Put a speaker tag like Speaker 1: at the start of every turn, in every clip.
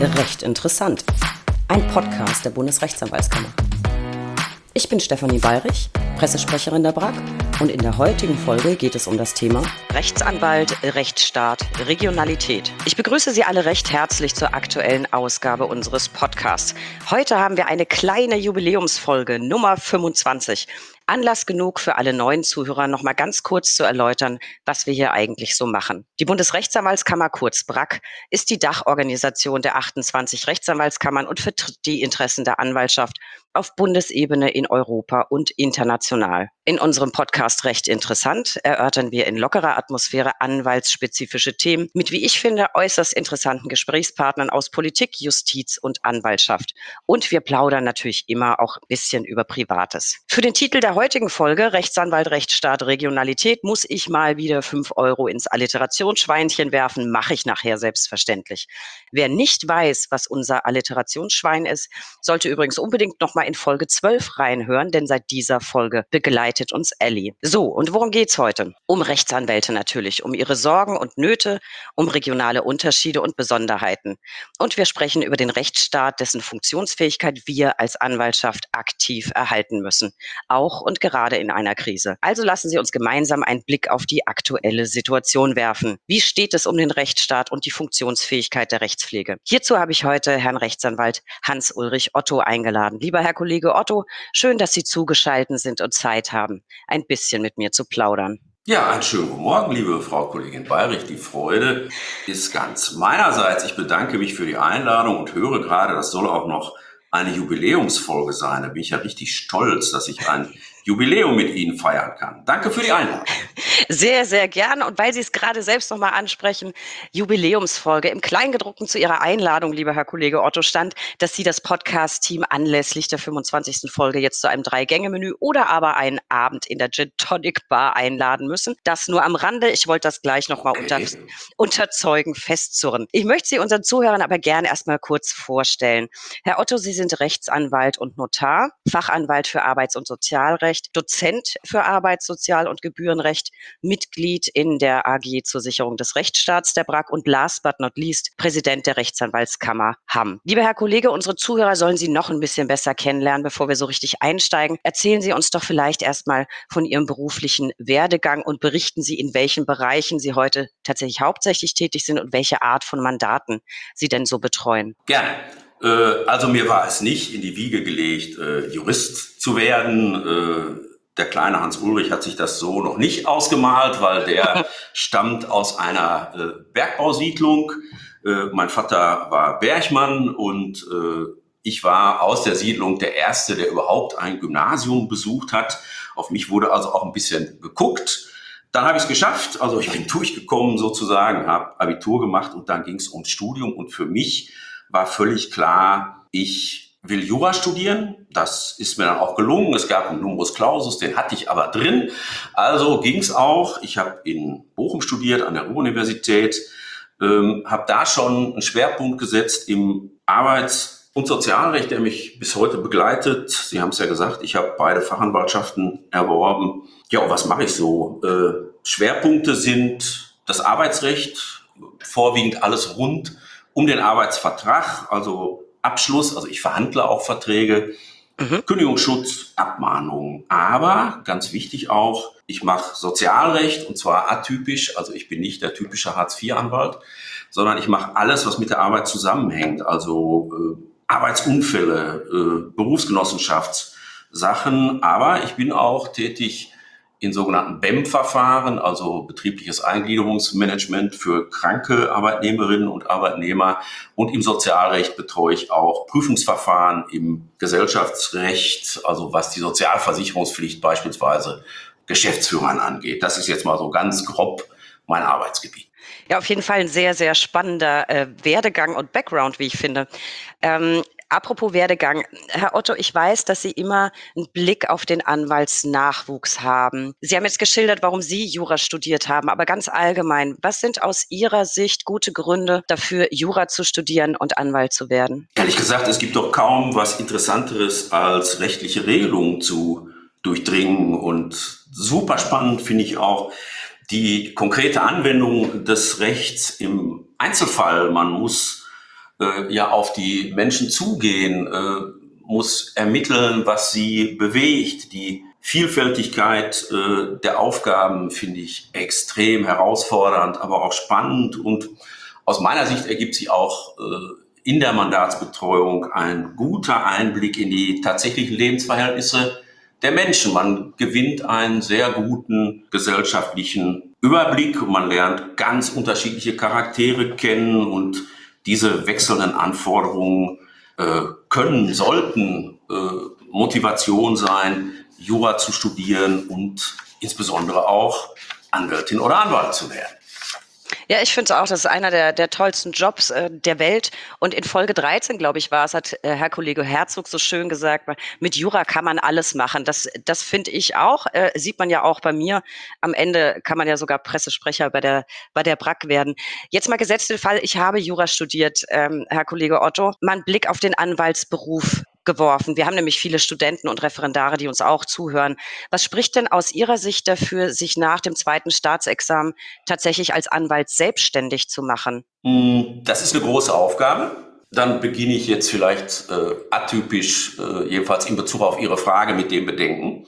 Speaker 1: Recht interessant. Ein Podcast der Bundesrechtsanwaltskammer. Ich bin Stefanie Bayrich, Pressesprecherin der BRAG, und in der heutigen Folge geht es um das Thema Rechtsanwalt, Rechtsstaat, Regionalität. Ich begrüße Sie alle recht herzlich zur aktuellen Ausgabe unseres Podcasts. Heute haben wir eine kleine Jubiläumsfolge, Nummer 25. Anlass genug für alle neuen Zuhörer, noch mal ganz kurz zu erläutern, was wir hier eigentlich so machen. Die Bundesrechtsanwaltskammer, kurz BRAG, ist die Dachorganisation der 28 Rechtsanwaltskammern und vertritt die Interessen der Anwaltschaft auf Bundesebene, in Europa und international. In unserem Podcast Recht interessant erörtern wir in lockerer Atmosphäre anwaltsspezifische Themen mit, wie ich finde, äußerst interessanten Gesprächspartnern aus Politik, Justiz und Anwaltschaft. Und wir plaudern natürlich immer auch ein bisschen über Privates. Für den Titel der heutigen Folge, Rechtsanwalt, Rechtsstaat, Regionalität, muss ich mal wieder 5 Euro ins Alliterationsschweinchen werfen, mache ich nachher selbstverständlich. Wer nicht weiß, was unser Alliterationsschwein ist, sollte übrigens unbedingt nochmal in Folge 12 reinhören, denn seit dieser Folge begleitet uns Elli. So, und worum geht's heute? Um Rechtsanwälte natürlich, um ihre Sorgen und Nöte, um regionale Unterschiede und Besonderheiten. Und wir sprechen über den Rechtsstaat, dessen Funktionsfähigkeit wir als Anwaltschaft aktiv erhalten müssen. Auch und gerade in einer Krise. Also lassen Sie uns gemeinsam einen Blick auf die aktuelle Situation werfen. Wie steht es um den Rechtsstaat und die Funktionsfähigkeit der Rechtspflege? Hierzu habe ich heute Herrn Rechtsanwalt Hans-Ulrich Otto eingeladen. Lieber Herr Kollege Otto, schön, dass Sie zugeschaltet sind und Zeit haben, ein bisschen mit mir zu plaudern.
Speaker 2: Ja, einen schönen guten Morgen, liebe Frau Kollegin Bayrich. Die Freude ist ganz meinerseits. Ich bedanke mich für die Einladung und höre gerade, das soll auch noch eine Jubiläumsfolge sein. Da bin ich ja richtig stolz, dass ich ein Jubiläum mit Ihnen feiern kann. Danke für die Einladung.
Speaker 1: Sehr, sehr gerne. Und weil Sie es gerade selbst nochmal ansprechen, Jubiläumsfolge. Im Kleingedruckten zu Ihrer Einladung, lieber Herr Kollege Otto, stand, dass Sie das Podcast-Team anlässlich der 25. Folge jetzt zu einem 3-Gänge-Menü oder aber einen Abend in der Gin Tonic Bar einladen müssen. Das nur am Rande. Ich wollte das gleich nochmal unterzeugen, festzurren. Ich möchte Sie unseren Zuhörern aber gerne erstmal kurz vorstellen. Herr Otto, Sie sind Rechtsanwalt und Notar, Fachanwalt für Arbeits- und Sozialrecht, Dozent für Arbeits-, Sozial- und Gebührenrecht, Mitglied in der AG zur Sicherung des Rechtsstaats der BRAG und last but not least Präsident der Rechtsanwaltskammer Hamm. Lieber Herr Kollege, unsere Zuhörer sollen Sie noch ein bisschen besser kennenlernen, bevor wir so richtig einsteigen. Erzählen Sie uns doch vielleicht erstmal von Ihrem beruflichen Werdegang und berichten Sie, in welchen Bereichen Sie heute tatsächlich hauptsächlich tätig sind und welche Art von Mandaten Sie denn so betreuen.
Speaker 2: Gerne. Also mir war es nicht in die Wiege gelegt, Jurist zu werden. Der kleine Hans-Ulrich hat sich das so noch nicht ausgemalt, weil der stammt aus einer Bergbausiedlung. Mein Vater war Bergmann und ich war aus der Siedlung der Erste, der überhaupt ein Gymnasium besucht hat. Auf mich wurde also auch ein bisschen geguckt. Dann habe ich es geschafft, also ich bin durchgekommen sozusagen, habe Abitur gemacht und dann ging es ums Studium. Und für mich war völlig klar, ich will Jura studieren. Das ist mir dann auch gelungen. Es gab einen Numerus Clausus, den hatte ich aber drin. Also ging es auch. Ich habe in Bochum studiert, an der Ruhr-Universität, habe da schon einen Schwerpunkt gesetzt im Arbeits- und Sozialrecht, der mich bis heute begleitet. Sie haben es ja gesagt, ich habe beide Fachanwaltschaften erworben. Ja, und was mache ich so? Schwerpunkte sind das Arbeitsrecht, vorwiegend alles rund um den Arbeitsvertrag, also Abschluss, also ich verhandle auch Verträge, Kündigungsschutz, Abmahnung. Aber ganz wichtig auch, ich mache Sozialrecht und zwar atypisch, also ich bin nicht der typische Hartz-IV-Anwalt, sondern ich mache alles, was mit der Arbeit zusammenhängt, also Arbeitsunfälle, Berufsgenossenschaftssachen, aber ich bin auch tätig in sogenannten BEM-Verfahren, also betriebliches Eingliederungsmanagement für kranke Arbeitnehmerinnen und Arbeitnehmer. Und im Sozialrecht betreue ich auch Prüfungsverfahren im Gesellschaftsrecht, also was die Sozialversicherungspflicht beispielsweise Geschäftsführern angeht. Das ist jetzt mal so ganz grob mein Arbeitsgebiet.
Speaker 1: Ja, auf jeden Fall ein sehr, sehr spannender Werdegang und Background, wie ich finde. Apropos Werdegang, Herr Otto, ich weiß, dass Sie immer einen Blick auf den Anwaltsnachwuchs haben. Sie haben jetzt geschildert, warum Sie Jura studiert haben, aber ganz allgemein, was sind aus Ihrer Sicht gute Gründe dafür, Jura zu studieren und Anwalt zu werden?
Speaker 2: Ehrlich gesagt, es gibt doch kaum was Interessanteres, als rechtliche Regelungen zu durchdringen. Und super spannend finde ich auch die konkrete Anwendung des Rechts im Einzelfall. Man muss ja auf die Menschen zugehen, muss ermitteln, was sie bewegt. Die Vielfältigkeit der Aufgaben finde ich extrem herausfordernd, aber auch spannend. Und aus meiner Sicht ergibt sich auch in der Mandatsbetreuung ein guter Einblick in die tatsächlichen Lebensverhältnisse der Menschen. Man gewinnt einen sehr guten gesellschaftlichen Überblick und man lernt ganz unterschiedliche Charaktere kennen und diese wechselnden Anforderungen sollten Motivation sein, Jura zu studieren und insbesondere auch Anwältin oder Anwalt zu werden.
Speaker 1: Ja, ich finde es auch, das ist einer der tollsten Jobs der Welt. Und in Folge 13, glaube ich, war es, hat Herr Kollege Herzog so schön gesagt, mit Jura kann man alles machen. Das finde ich auch, sieht man ja auch bei mir. Am Ende kann man ja sogar Pressesprecher bei der BRAG werden. Jetzt mal gesetzt den Fall, ich habe Jura studiert, Herr Kollege Otto. Mal einen Blick auf den Anwaltsberuf geworfen. Wir haben nämlich viele Studenten und Referendare, die uns auch zuhören. Was spricht denn aus Ihrer Sicht dafür, sich nach dem zweiten Staatsexamen tatsächlich als Anwalt selbstständig zu machen?
Speaker 2: Das ist eine große Aufgabe. Dann beginne ich jetzt vielleicht atypisch, jedenfalls in Bezug auf Ihre Frage mit dem Bedenken.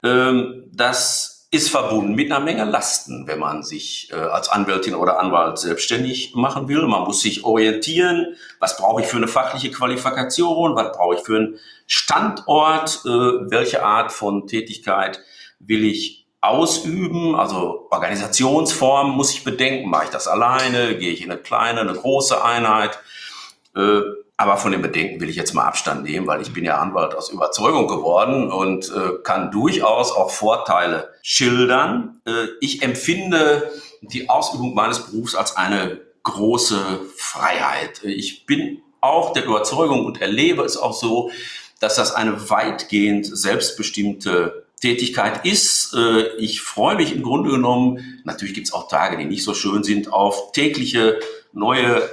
Speaker 2: Das ist verbunden mit einer Menge Lasten, wenn man sich als Anwältin oder Anwalt selbstständig machen will. Man muss sich orientieren, was brauche ich für eine fachliche Qualifikation, was brauche ich für einen Standort, welche Art von Tätigkeit will ich ausüben, also Organisationsform muss ich bedenken, mache ich das alleine, gehe ich in eine kleine, eine große Einheit, aber von den Bedenken will ich jetzt mal Abstand nehmen, weil ich bin ja Anwalt aus Überzeugung geworden und kann durchaus auch Vorteile schildern. Ich empfinde die Ausübung meines Berufs als eine große Freiheit. Ich bin auch der Überzeugung und erlebe es auch so, dass das eine weitgehend selbstbestimmte Tätigkeit ist. Ich freue mich im Grunde genommen, natürlich gibt es auch Tage, die nicht so schön sind, auf tägliche neue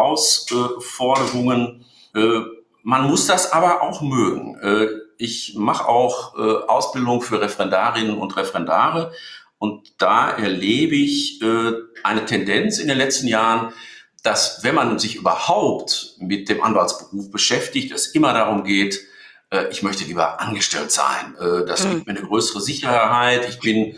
Speaker 2: Herausforderungen. Man muss das aber auch mögen. Ich mache auch Ausbildung für Referendarinnen und Referendare und da erlebe ich eine Tendenz in den letzten Jahren, dass wenn man sich überhaupt mit dem Anwaltsberuf beschäftigt, es immer darum geht, ich möchte lieber angestellt sein. Das gibt mir eine größere Sicherheit. Ich bin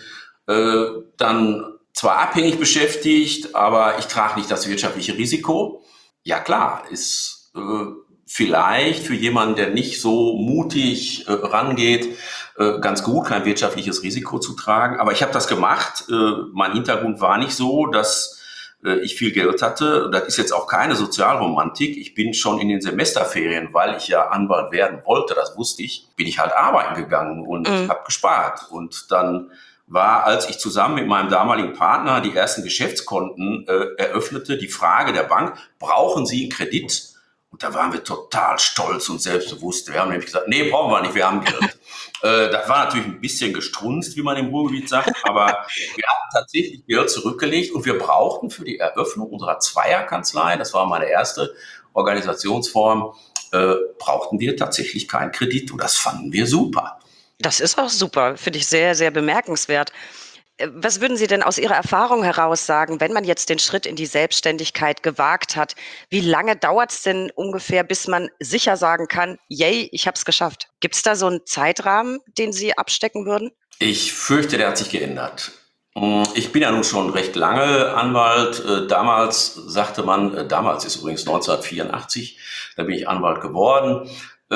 Speaker 2: dann zwar abhängig beschäftigt, aber ich trage nicht das wirtschaftliche Risiko. Ja klar, ist vielleicht für jemanden, der nicht so mutig rangeht, ganz gut, kein wirtschaftliches Risiko zu tragen. Aber ich habe das gemacht. Mein Hintergrund war nicht so, dass ich viel Geld hatte. Das ist jetzt auch keine Sozialromantik. Ich bin schon in den Semesterferien, weil ich ja Anwalt werden wollte, das wusste ich, bin ich halt arbeiten gegangen und habe gespart. Und dann war, als ich zusammen mit meinem damaligen Partner die ersten Geschäftskonten eröffnete, die Frage der Bank, brauchen Sie einen Kredit? Und da waren wir total stolz und selbstbewusst. Wir haben nämlich gesagt, nee, brauchen wir nicht, wir haben Geld. Das war natürlich ein bisschen gestrunzt, wie man im Ruhrgebiet sagt, aber wir hatten tatsächlich Geld zurückgelegt und wir brauchten für die Eröffnung unserer Zweierkanzlei, das war meine erste Organisationsform, brauchten wir tatsächlich keinen Kredit und das fanden wir super.
Speaker 1: Das ist auch super, finde ich sehr, sehr bemerkenswert. Was würden Sie denn aus Ihrer Erfahrung heraus sagen, wenn man jetzt den Schritt in die Selbstständigkeit gewagt hat? Wie lange dauert es denn ungefähr, bis man sicher sagen kann, yay, ich habe es geschafft? Gibt es da so einen Zeitrahmen, den Sie abstecken würden?
Speaker 2: Ich fürchte, der hat sich geändert. Ich bin ja nun schon recht lange Anwalt. Damals sagte man, damals ist übrigens 1984, da bin ich Anwalt geworden.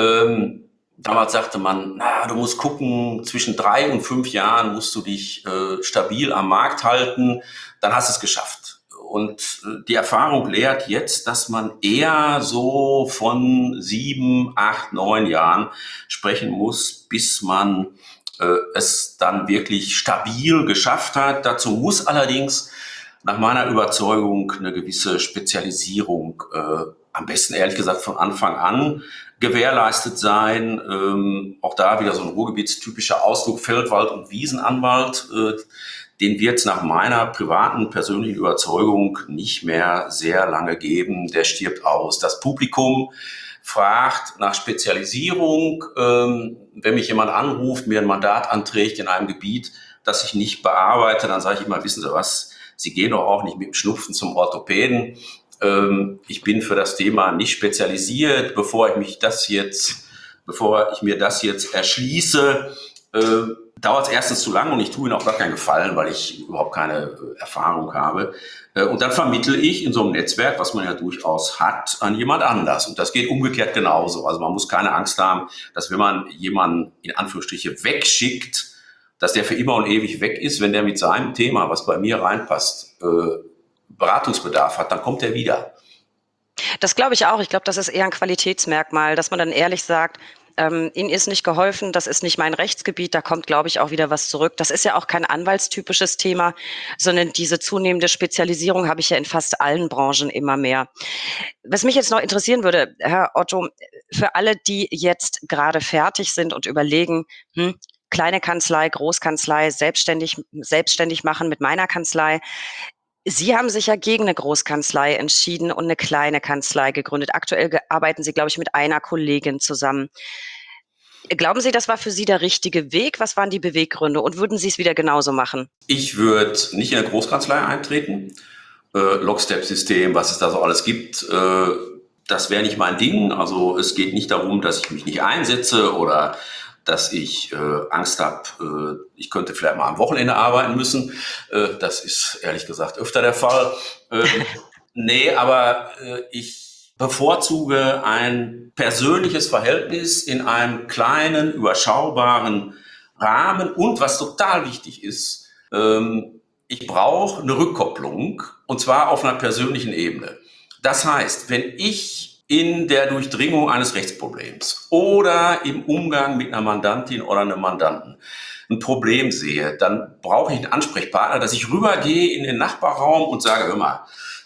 Speaker 2: Damals sagte man, na, du musst gucken, zwischen 3 und 5 Jahren musst du dich stabil am Markt halten, dann hast du es geschafft. Und die Erfahrung lehrt jetzt, dass man eher so von 7, 8, 9 Jahren sprechen muss, bis man es dann wirklich stabil geschafft hat. Dazu muss allerdings nach meiner Überzeugung eine gewisse Spezialisierung, am besten ehrlich gesagt von Anfang an, gewährleistet sein. Auch da wieder so ein ruhrgebietstypischer Ausdruck, Feldwald- und Wiesenanwalt, den wird es nach meiner privaten, persönlichen Überzeugung nicht mehr sehr lange geben. Der stirbt aus. Das Publikum fragt nach Spezialisierung. Wenn mich jemand anruft, mir ein Mandat anträgt in einem Gebiet, das ich nicht bearbeite, dann sage ich immer, wissen Sie was, Sie gehen doch auch nicht mit dem Schnupfen zum Orthopäden. Ich bin für das Thema nicht spezialisiert. Bevor ich mir das jetzt erschließe, dauert es erstens zu lang und ich tue Ihnen auch gar keinen Gefallen, weil ich überhaupt keine Erfahrung habe. Und dann vermittle ich in so einem Netzwerk, was man ja durchaus hat, an jemand anders. Und das geht umgekehrt genauso. Also man muss keine Angst haben, dass wenn man jemanden in Anführungsstriche wegschickt, dass der für immer und ewig weg ist. Wenn der mit seinem Thema, was bei mir reinpasst, Beratungsbedarf hat, dann kommt er wieder.
Speaker 1: Das glaube ich auch. Ich glaube, das ist eher ein Qualitätsmerkmal, dass man dann ehrlich sagt, Ihnen ist nicht geholfen, das ist nicht mein Rechtsgebiet, da kommt, glaube ich, auch wieder was zurück. Das ist ja auch kein anwaltstypisches Thema, sondern diese zunehmende Spezialisierung habe ich ja in fast allen Branchen immer mehr. Was mich jetzt noch interessieren würde, Herr Otto, für alle, die jetzt gerade fertig sind und überlegen, kleine Kanzlei, Großkanzlei, selbstständig machen mit meiner Kanzlei. Sie haben sich ja gegen eine Großkanzlei entschieden und eine kleine Kanzlei gegründet. Aktuell arbeiten Sie, glaube ich, mit einer Kollegin zusammen. Glauben Sie, das war für Sie der richtige Weg? Was waren die Beweggründe und würden Sie es wieder genauso machen?
Speaker 2: Ich würde nicht in eine Großkanzlei eintreten. Lockstep-System, was es da so alles gibt, das wäre nicht mein Ding. Also es geht nicht darum, dass ich mich nicht einsetze oder dass ich Angst habe, ich könnte vielleicht mal am Wochenende arbeiten müssen. Das ist ehrlich gesagt öfter der Fall. Nee, aber ich bevorzuge ein persönliches Verhältnis in einem kleinen, überschaubaren Rahmen. Und was total wichtig ist, ich brauche eine Rückkopplung, und zwar auf einer persönlichen Ebene. Das heißt, wenn ich in der Durchdringung eines Rechtsproblems oder im Umgang mit einer Mandantin oder einem Mandanten ein Problem sehe, dann brauche ich einen Ansprechpartner, dass ich rübergehe in den Nachbarraum und sage, hör mal,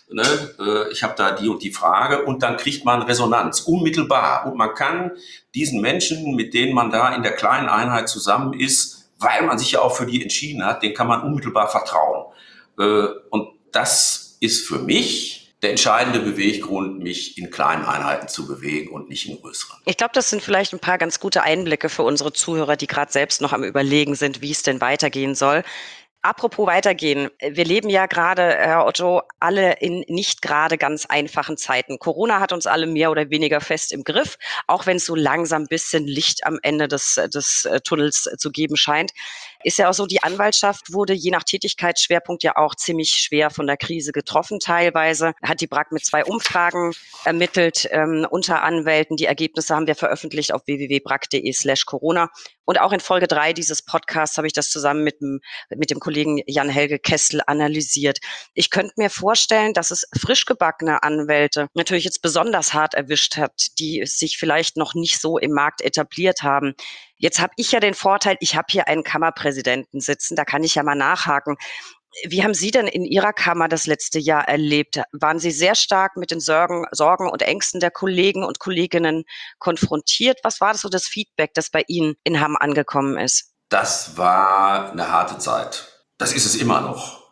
Speaker 2: ich habe da die und die Frage, und dann kriegt man Resonanz, unmittelbar. Und man kann diesen Menschen, mit denen man da in der kleinen Einheit zusammen ist, weil man sich ja auch für die entschieden hat, denen kann man unmittelbar vertrauen. Und das ist für mich der entscheidende Beweggrund, mich in kleinen Einheiten zu bewegen und nicht in größeren.
Speaker 1: Ich glaube, das sind vielleicht ein paar ganz gute Einblicke für unsere Zuhörer, die gerade selbst noch am Überlegen sind, wie es denn weitergehen soll. Apropos weitergehen. Wir leben ja gerade, Herr Otto, alle in nicht gerade ganz einfachen Zeiten. Corona hat uns alle mehr oder weniger fest im Griff, auch wenn es so langsam ein bisschen Licht am Ende des Tunnels zu geben scheint. Ist ja auch so, die Anwaltschaft wurde je nach Tätigkeitsschwerpunkt ja auch ziemlich schwer von der Krise getroffen teilweise. Hat die BRAG mit 2 Umfragen ermittelt unter Anwälten. Die Ergebnisse haben wir veröffentlicht auf www.brag.de/Corona. Und auch in Folge 3 dieses Podcasts habe ich das zusammen mit dem Kollegen Jan-Helge Kestel analysiert. Ich könnte mir vorstellen, dass es frisch gebackene Anwälte natürlich jetzt besonders hart erwischt hat, die sich vielleicht noch nicht so im Markt etabliert haben. Jetzt habe ich ja den Vorteil, ich habe hier einen Kammerpräsidenten sitzen, da kann ich ja mal nachhaken. Wie haben Sie denn in Ihrer Kammer das letzte Jahr erlebt? Waren Sie sehr stark mit den Sorgen und Ängsten der Kollegen und Kolleginnen konfrontiert? Was war das so das Feedback, das bei Ihnen in Hamm angekommen ist?
Speaker 2: Das war eine harte Zeit. Das ist es immer noch.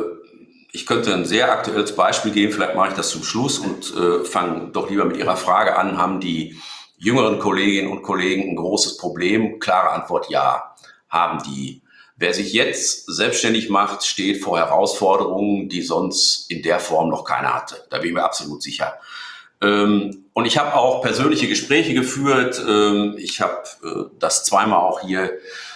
Speaker 2: Ich könnte ein sehr aktuelles Beispiel geben, vielleicht mache ich das zum Schluss und fange doch lieber mit Ihrer Frage an. Haben die jüngeren Kolleginnen und Kollegen ein großes Problem? Klare Antwort, ja, haben die. Wer sich jetzt selbstständig macht, steht vor Herausforderungen, die sonst in der Form noch keiner hatte. Da bin ich mir absolut sicher. Und ich habe auch persönliche Gespräche geführt. Ich habe das zweimal auch hier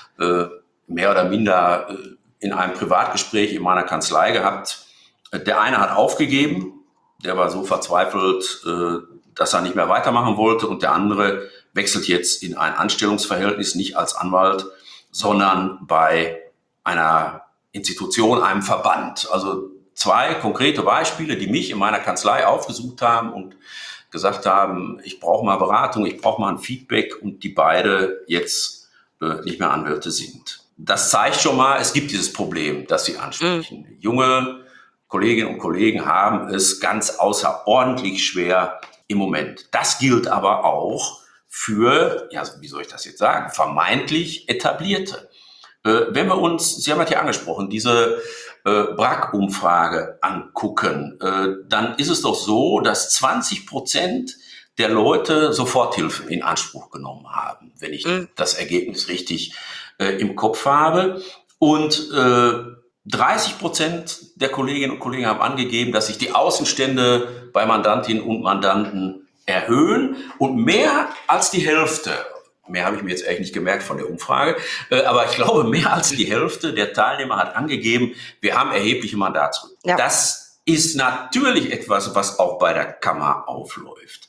Speaker 2: mehr oder minder in einem Privatgespräch in meiner Kanzlei gehabt. Der eine hat aufgegeben, der war so verzweifelt, dass er nicht mehr weitermachen wollte, und der andere wechselt jetzt in ein Anstellungsverhältnis, nicht als Anwalt, sondern bei einer Institution, einem Verband. Also 2 konkrete Beispiele, die mich in meiner Kanzlei aufgesucht haben und gesagt haben, ich brauche mal Beratung, ich brauche mal ein Feedback, und die beide jetzt nicht mehr Anwälte sind. Das zeigt schon mal, es gibt dieses Problem, das Sie ansprechen. Junge Kolleginnen und Kollegen haben es ganz außerordentlich schwer im Moment. Das gilt aber auch für, ja, wie soll ich das jetzt sagen, vermeintlich Etablierte. Wenn wir uns, Sie haben das ja angesprochen, diese BRAG-Umfrage angucken, dann ist es doch so, dass 20% der Leute Soforthilfe in Anspruch genommen haben, wenn ich das Ergebnis richtig im Kopf habe. Und 30% der Kolleginnen und Kollegen haben angegeben, dass sich die Außenstände bei Mandantinnen und Mandanten erhöhen und mehr als die Hälfte, mehr habe ich mir jetzt eigentlich nicht gemerkt von der Umfrage, aber ich glaube, mehr als die Hälfte der Teilnehmer hat angegeben, wir haben erhebliche Mandatsrückgänge. Ja. Das ist natürlich etwas, was auch bei der Kammer aufläuft.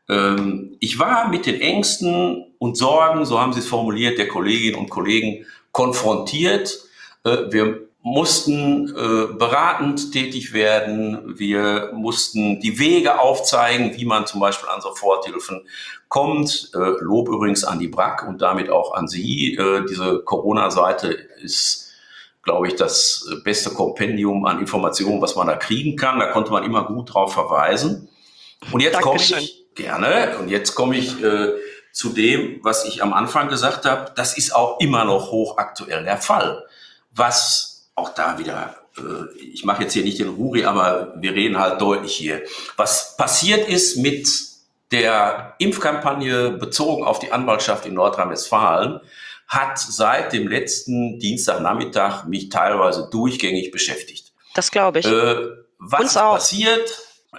Speaker 2: Ich war mit den Ängsten und Sorgen, so haben Sie es formuliert, der Kolleginnen und Kollegen konfrontiert. Wir mussten beratend tätig werden. Wir mussten die Wege aufzeigen, wie man zum Beispiel an Soforthilfen kommt. Lob übrigens an die BRAG und damit auch an Sie. Diese Corona-Seite ist, glaube ich, das beste Kompendium an Informationen, was man da kriegen kann. Da konnte man immer gut drauf verweisen. Und jetzt komme ich gerne. Und jetzt komme ich zu dem, was ich am Anfang gesagt habe. Das ist auch immer noch hochaktuell der Fall. Was auch da wieder, ich mache jetzt hier nicht den Ruri, aber wir reden halt deutlich hier. Was passiert ist mit der Impfkampagne bezogen auf die Anwaltschaft in Nordrhein-Westfalen, hat seit dem letzten Dienstagnachmittag mich teilweise durchgängig beschäftigt.
Speaker 1: Das glaube ich.
Speaker 2: Was ist passiert?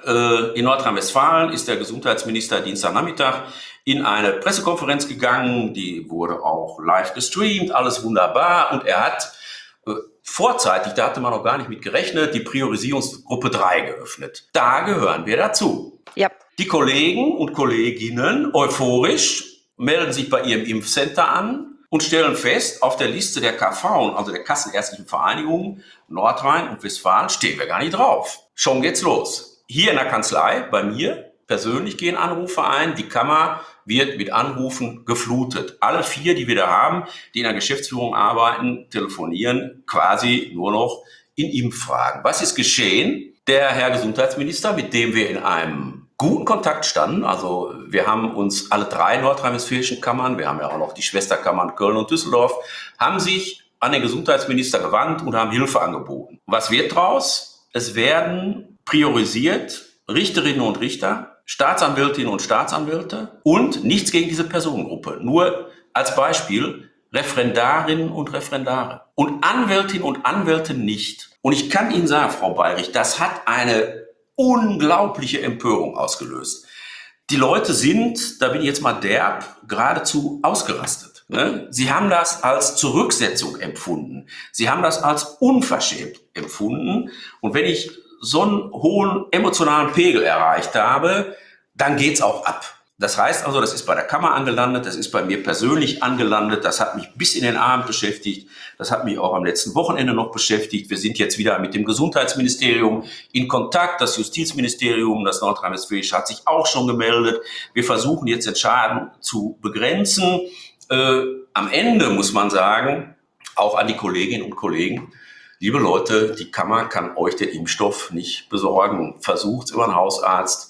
Speaker 2: In Nordrhein-Westfalen ist der Gesundheitsminister Dienstagnachmittag in eine Pressekonferenz gegangen, die wurde auch live gestreamt, alles wunderbar, und er hat vorzeitig, da hatte man noch gar nicht mit gerechnet, die Priorisierungsgruppe 3 geöffnet. Da gehören wir dazu. Ja. Die Kollegen und Kolleginnen euphorisch melden sich bei ihrem Impfcenter an und stellen fest, auf der Liste der KV, also der Kassenärztlichen Vereinigung Nordrhein und Westfalen, stehen wir gar nicht drauf. Schon geht's los. Hier in der Kanzlei, bei mir persönlich, gehen Anrufe ein. Die Kammer wird mit Anrufen geflutet. Alle 4, die wir da haben, die in der Geschäftsführung arbeiten, telefonieren quasi nur noch in Impffragen. Was ist geschehen? Der Herr Gesundheitsminister, mit dem wir in einem guten Kontakt standen, also wir haben uns alle 3 nordrhein-westfälischen Kammern, wir haben ja auch noch die Schwesterkammern Köln und Düsseldorf, haben sich an den Gesundheitsminister gewandt und haben Hilfe angeboten. Was wird draus? Es werden priorisiert Richterinnen und Richter, Staatsanwältinnen und Staatsanwälte und nichts gegen diese Personengruppe. Nur als Beispiel Referendarinnen und Referendare und Anwältinnen und Anwälte nicht. Und ich kann Ihnen sagen, Frau Bayrich, das hat eine unglaubliche Empörung ausgelöst. Die Leute sind, da bin ich jetzt mal derb, geradezu ausgerastet. Ne? Sie haben das als Zurücksetzung empfunden. Sie haben das als unverschämt empfunden. Und wenn ich so einen hohen emotionalen Pegel erreicht habe, dann geht's auch ab. Das heißt also, das ist bei der Kammer angelandet, das ist bei mir persönlich angelandet, das hat mich bis in den Abend beschäftigt, das hat mich auch am letzten Wochenende noch beschäftigt. Wir sind jetzt wieder mit dem Gesundheitsministerium in Kontakt, das Justizministerium, das Nordrhein-Westfälische hat sich auch schon gemeldet. Wir versuchen jetzt den Schaden zu begrenzen. Am Ende muss man sagen, auch an die Kolleginnen und Kollegen, liebe Leute, die Kammer kann euch den Impfstoff nicht besorgen. Versucht's über einen Hausarzt.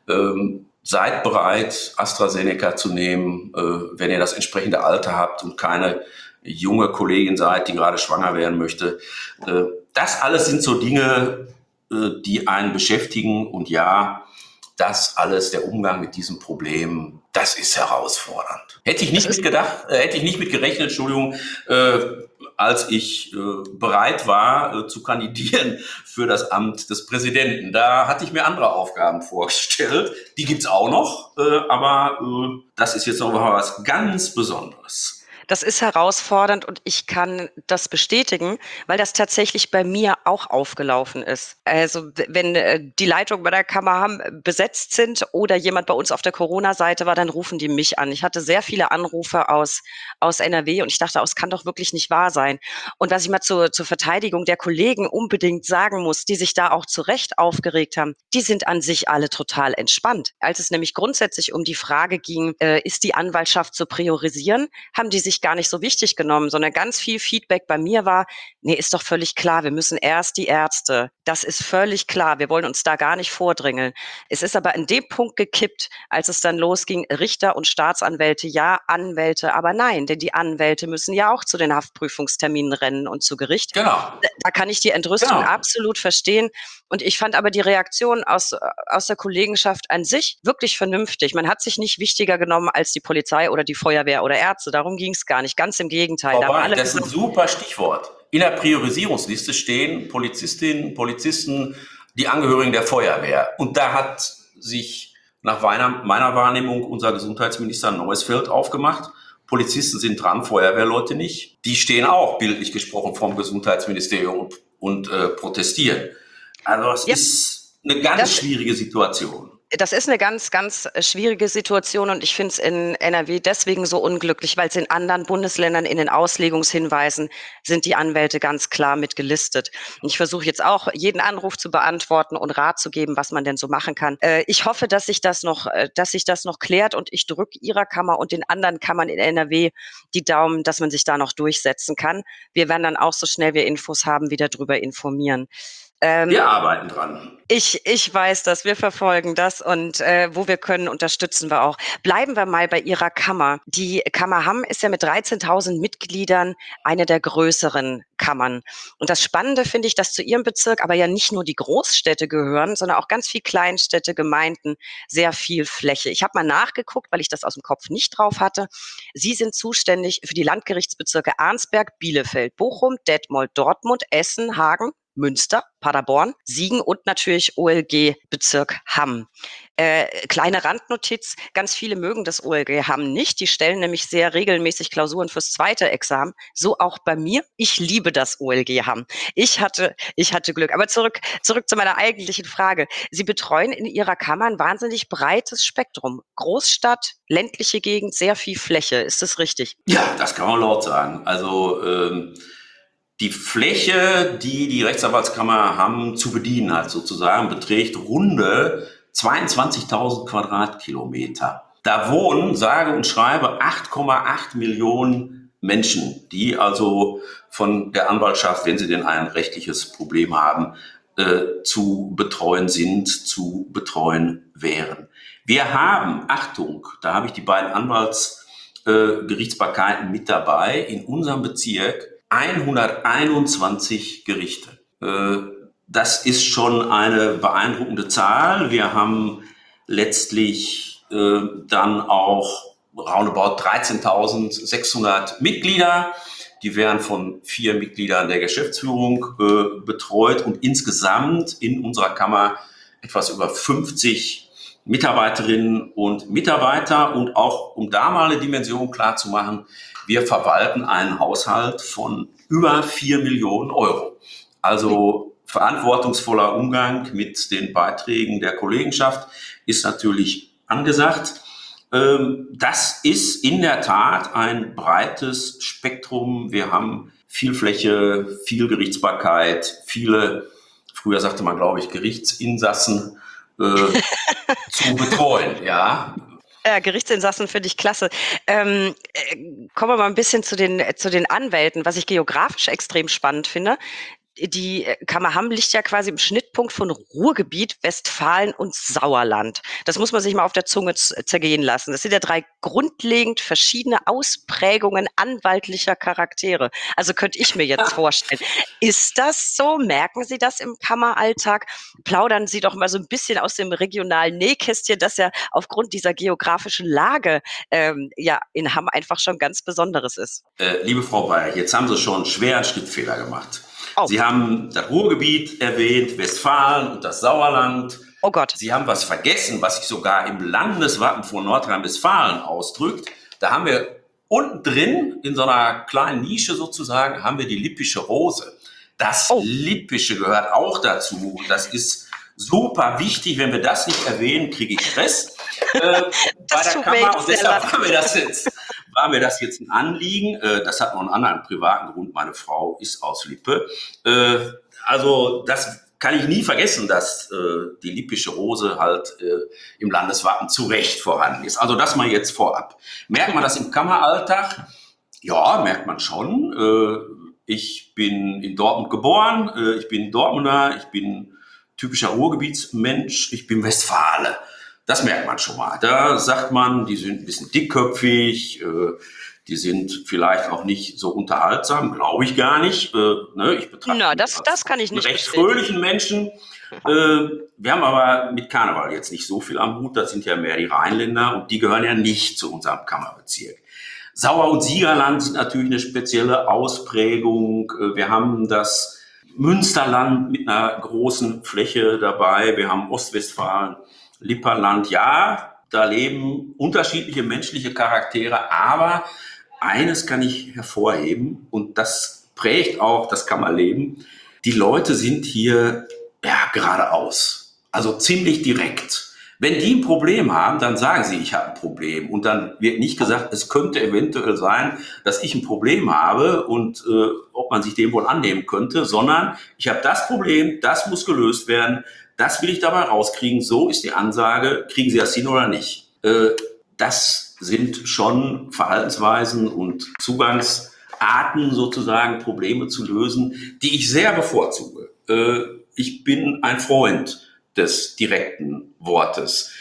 Speaker 2: Seid bereit, AstraZeneca zu nehmen, wenn ihr das entsprechende Alter habt und keine junge Kollegin seid, die gerade schwanger werden möchte. Das alles sind so Dinge, die einen beschäftigen. Und ja, das alles, der Umgang mit diesem Problem, das ist herausfordernd. Hätte ich nicht mit gerechnet, Entschuldigung, als ich bereit war zu kandidieren für das Amt des Präsidenten. Da hatte ich mir andere Aufgaben vorgestellt. Die gibt's auch noch, aber das ist jetzt noch mal was ganz Besonderes.
Speaker 1: Das ist herausfordernd und ich kann das bestätigen, weil das tatsächlich bei mir auch aufgelaufen ist. Also wenn die Leitungen bei der Kammer besetzt sind oder jemand bei uns auf der Corona-Seite war, dann rufen die mich an. Ich hatte sehr viele Anrufe aus NRW und ich dachte, es kann doch wirklich nicht wahr sein. Und was ich mal zur Verteidigung der Kollegen unbedingt sagen muss, die sich da auch zu Recht aufgeregt haben, die sind an sich alle total entspannt. Als es nämlich grundsätzlich um die Frage ging, ist die Anwaltschaft zu priorisieren, haben die sich gar nicht so wichtig genommen, sondern ganz viel Feedback bei mir war, nee, ist doch völlig klar, wir müssen erst die Ärzte. Das ist völlig klar, wir wollen uns da gar nicht vordrängeln. Es ist aber an dem Punkt gekippt, als es dann losging, Richter und Staatsanwälte, ja, Anwälte, aber nein, denn die Anwälte müssen ja auch zu den Haftprüfungsterminen rennen und zu Gericht.
Speaker 2: Genau.
Speaker 1: Da kann ich die Entrüstung absolut verstehen. Und ich fand aber die Reaktion aus der Kollegenschaft an sich wirklich vernünftig. Man hat sich nicht wichtiger genommen als die Polizei oder die Feuerwehr oder Ärzte. Darum ging es gar nicht. Ganz im Gegenteil.
Speaker 2: Frau
Speaker 1: Da haben
Speaker 2: Barth,
Speaker 1: alle
Speaker 2: das ist ein
Speaker 1: gesagt,
Speaker 2: super Stichwort. In der Priorisierungsliste stehen Polizistinnen, Polizisten, die Angehörigen der Feuerwehr. Und da hat sich nach meiner Wahrnehmung unser Gesundheitsminister ein neues Feld aufgemacht. Polizisten sind dran, Feuerwehrleute nicht. Die stehen auch, bildlich gesprochen, vom Gesundheitsministerium und protestieren. Also es
Speaker 1: ja,
Speaker 2: ist eine ganz
Speaker 1: das
Speaker 2: schwierige Situation.
Speaker 1: Das ist eine ganz, ganz schwierige Situation und ich finde es in NRW deswegen so unglücklich, weil es in anderen Bundesländern in den Auslegungshinweisen sind die Anwälte ganz klar mit gelistet. Und ich versuche jetzt auch, jeden Anruf zu beantworten und Rat zu geben, was man denn so machen kann. Ich hoffe, dass sich das noch klärt und ich drücke Ihrer Kammer und den anderen Kammern in NRW die Daumen, dass man sich da noch durchsetzen kann. Wir werden dann auch so schnell wir Infos haben, wieder darüber informieren.
Speaker 2: Wir arbeiten dran.
Speaker 1: Ich weiß das, wir verfolgen das und wo wir können, unterstützen wir auch. Bleiben wir mal bei Ihrer Kammer. Die Kammer Hamm ist ja mit 13.000 Mitgliedern eine der größeren Kammern. Und das Spannende finde ich, dass zu Ihrem Bezirk aber ja nicht nur die Großstädte gehören, sondern auch ganz viel Kleinstädte, Gemeinden, sehr viel Fläche. Ich habe mal nachgeguckt, weil ich das aus dem Kopf nicht drauf hatte. Sie sind zuständig für die Landgerichtsbezirke Arnsberg, Bielefeld, Bochum, Detmold, Dortmund, Essen, Hagen, Münster, Paderborn, Siegen und natürlich OLG-Bezirk Hamm. Kleine Randnotiz, ganz viele mögen das OLG Hamm nicht. Die stellen nämlich sehr regelmäßig Klausuren fürs zweite Examen. So auch bei mir. Ich liebe das OLG Hamm. Ich hatte Glück. Aber zurück zu meiner eigentlichen Frage. Sie betreuen in Ihrer Kammer ein wahnsinnig breites Spektrum. Großstadt, ländliche Gegend, sehr viel Fläche. Ist das richtig?
Speaker 2: Ja, das kann man laut sagen. Also die Fläche, die die Rechtsanwaltskammer Hamm zu bedienen hat, sozusagen, beträgt runde 22.000 Quadratkilometer. Da wohnen, sage und schreibe, 8,8 Millionen Menschen, die also von der Anwaltschaft, wenn sie denn ein rechtliches Problem haben, zu betreuen sind, zu betreuen wären. Wir haben, Achtung, da habe ich die beiden Anwaltsgerichtsbarkeiten mit dabei, in unserem Bezirk 121 Gerichte. Das ist schon eine beeindruckende Zahl. Wir haben letztlich dann auch roundabout 13.600 Mitglieder. Die werden von 4 Mitgliedern der Geschäftsführung betreut und insgesamt in unserer Kammer etwas über 50 Mitarbeiterinnen und Mitarbeiter. Und auch um da mal eine Dimension klar zu machen, wir verwalten einen Haushalt von über 4 Millionen Euro. Also verantwortungsvoller Umgang mit den Beiträgen der Kollegenschaft ist natürlich angesagt. Das ist in der Tat ein breites Spektrum. Wir haben viel Fläche, viel Gerichtsbarkeit, viele, früher sagte man, glaube ich, Gerichtsinsassen zu betreuen. Ja.
Speaker 1: Gerichtsinsassen finde ich klasse. Kommen wir mal ein bisschen zu den Anwälten, was ich geografisch extrem spannend finde. Die Kammer Hamm liegt ja quasi im Schnittpunkt von Ruhrgebiet, Westfalen und Sauerland. Das muss man sich mal auf der Zunge zergehen lassen. Das sind ja 3 grundlegend verschiedene Ausprägungen anwaltlicher Charaktere. Also könnte ich mir jetzt vorstellen. Ist das so? Merken Sie das im Kammeralltag? Plaudern Sie doch mal so ein bisschen aus dem regionalen Nähkästchen, das ja aufgrund dieser geografischen Lage ja in Hamm einfach schon ganz Besonderes ist.
Speaker 2: Liebe Frau Bayer, jetzt haben Sie schon einen schweren Schrittfehler gemacht.
Speaker 1: Oh,
Speaker 2: Sie haben das Ruhrgebiet erwähnt, Westfalen und das Sauerland.
Speaker 1: oh Gott.
Speaker 2: Sie haben was vergessen, was sich sogar im Landeswappen von Nordrhein-Westfalen ausdrückt. Da haben wir unten drin, in so einer kleinen Nische sozusagen, haben wir die Lippische Rose. Das Lippische gehört auch dazu. Das ist super wichtig. Wenn wir das nicht erwähnen, kriege ich Stress bei der Kammer. Und deshalb war mir das jetzt ein Anliegen. Das hat noch einen anderen privaten Grund. Meine Frau ist aus Lippe. Also das kann ich nie vergessen, dass die Lippische Rose halt im Landeswappen zu Recht vorhanden ist. Also das mal jetzt vorab. Merkt man das im Kammeralltag? Ja, merkt man schon. Ich bin in Dortmund geboren. Ich bin Dortmunder. Ich bin typischer Ruhrgebietsmensch. Ich bin Westfale. Das merkt man schon mal. Da sagt man, die sind ein bisschen dickköpfig, die sind vielleicht auch nicht so unterhaltsam, glaube ich gar nicht. Ich betrachte
Speaker 1: Das kann ich nicht
Speaker 2: einen recht fröhlichen Menschen. Wir haben aber mit Karneval jetzt nicht so viel am Hut. Das sind ja mehr die Rheinländer und die gehören ja nicht zu unserem Kammerbezirk. Sauer- und Siegerland sind natürlich eine spezielle Ausprägung. Wir haben das Münsterland mit einer großen Fläche dabei. Wir haben Ostwestfalen, Lippland. Ja, da leben unterschiedliche menschliche Charaktere, aber eines kann ich hervorheben und das prägt auch das Kammerleben. Die Leute sind hier ja geradeaus, also ziemlich direkt. Wenn die ein Problem haben, dann sagen sie, ich habe ein Problem. Und dann wird nicht gesagt, es könnte eventuell sein, dass ich ein Problem habe und ob man sich dem wohl annehmen könnte, sondern ich habe das Problem, das muss gelöst werden, das will ich dabei rauskriegen. So ist die Ansage, kriegen Sie das hin oder nicht. Das sind schon Verhaltensweisen und Zugangsarten sozusagen, Probleme zu lösen, die ich sehr bevorzuge. Ich bin ein Freund des direkten Wortes.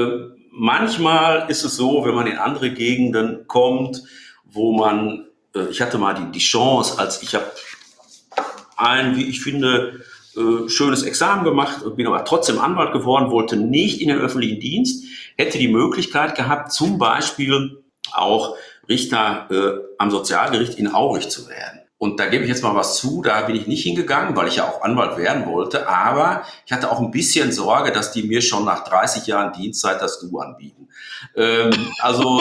Speaker 2: Manchmal ist es so, wenn man in andere Gegenden kommt, wo man, ich hatte mal die Chance, als ich habe ein, wie ich finde, schönes Examen gemacht und bin aber trotzdem Anwalt geworden, wollte nicht in den öffentlichen Dienst, hätte die Möglichkeit gehabt, zum Beispiel auch Richter am Sozialgericht in Aurich zu werden. Und da gebe ich jetzt mal was zu, da bin ich nicht hingegangen, weil ich ja auch Anwalt werden wollte, aber ich hatte auch ein bisschen Sorge, dass die mir schon nach 30 Jahren Dienstzeit das Du anbieten. Also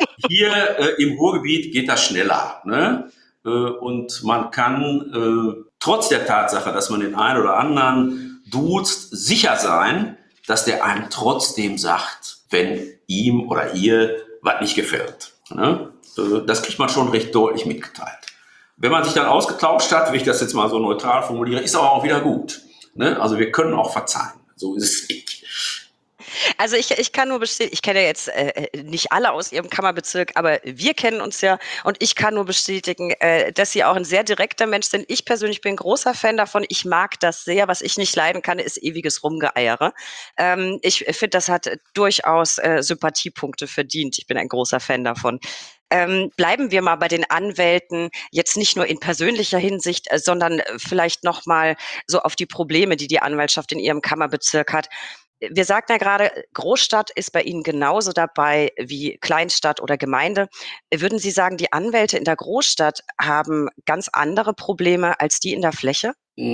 Speaker 2: hier im Ruhrgebiet geht das schneller, ne? Und man kann trotz der Tatsache, dass man den einen oder anderen duzt, sicher sein, dass der einem trotzdem sagt, wenn ihm oder ihr was nicht gefällt. Ne? Das kriegt man schon recht deutlich mitgeteilt. Wenn man sich dann ausgetauscht hat, wie ich das jetzt mal so neutral formuliere, ist aber auch wieder gut. Ne? Also wir können auch verzeihen. So ist es nicht.
Speaker 1: Also ich kann nur bestätigen, ich kenne ja jetzt nicht alle aus Ihrem Kammerbezirk, aber wir kennen uns ja und ich kann nur bestätigen, dass Sie auch ein sehr direkter Mensch sind. Ich persönlich bin ein großer Fan davon. Ich mag das sehr. Was ich nicht leiden kann, ist ewiges Rumgeeiere. Ich finde, das hat durchaus Sympathiepunkte verdient. Ich bin ein großer Fan davon. Bleiben wir mal bei den Anwälten, jetzt nicht nur in persönlicher Hinsicht, sondern vielleicht noch mal so auf die Probleme, die die Anwaltschaft in Ihrem Kammerbezirk hat. Wir sagten ja gerade, Großstadt ist bei Ihnen genauso dabei wie Kleinstadt oder Gemeinde. Würden Sie sagen, die Anwälte in der Großstadt haben ganz andere Probleme als die in der Fläche?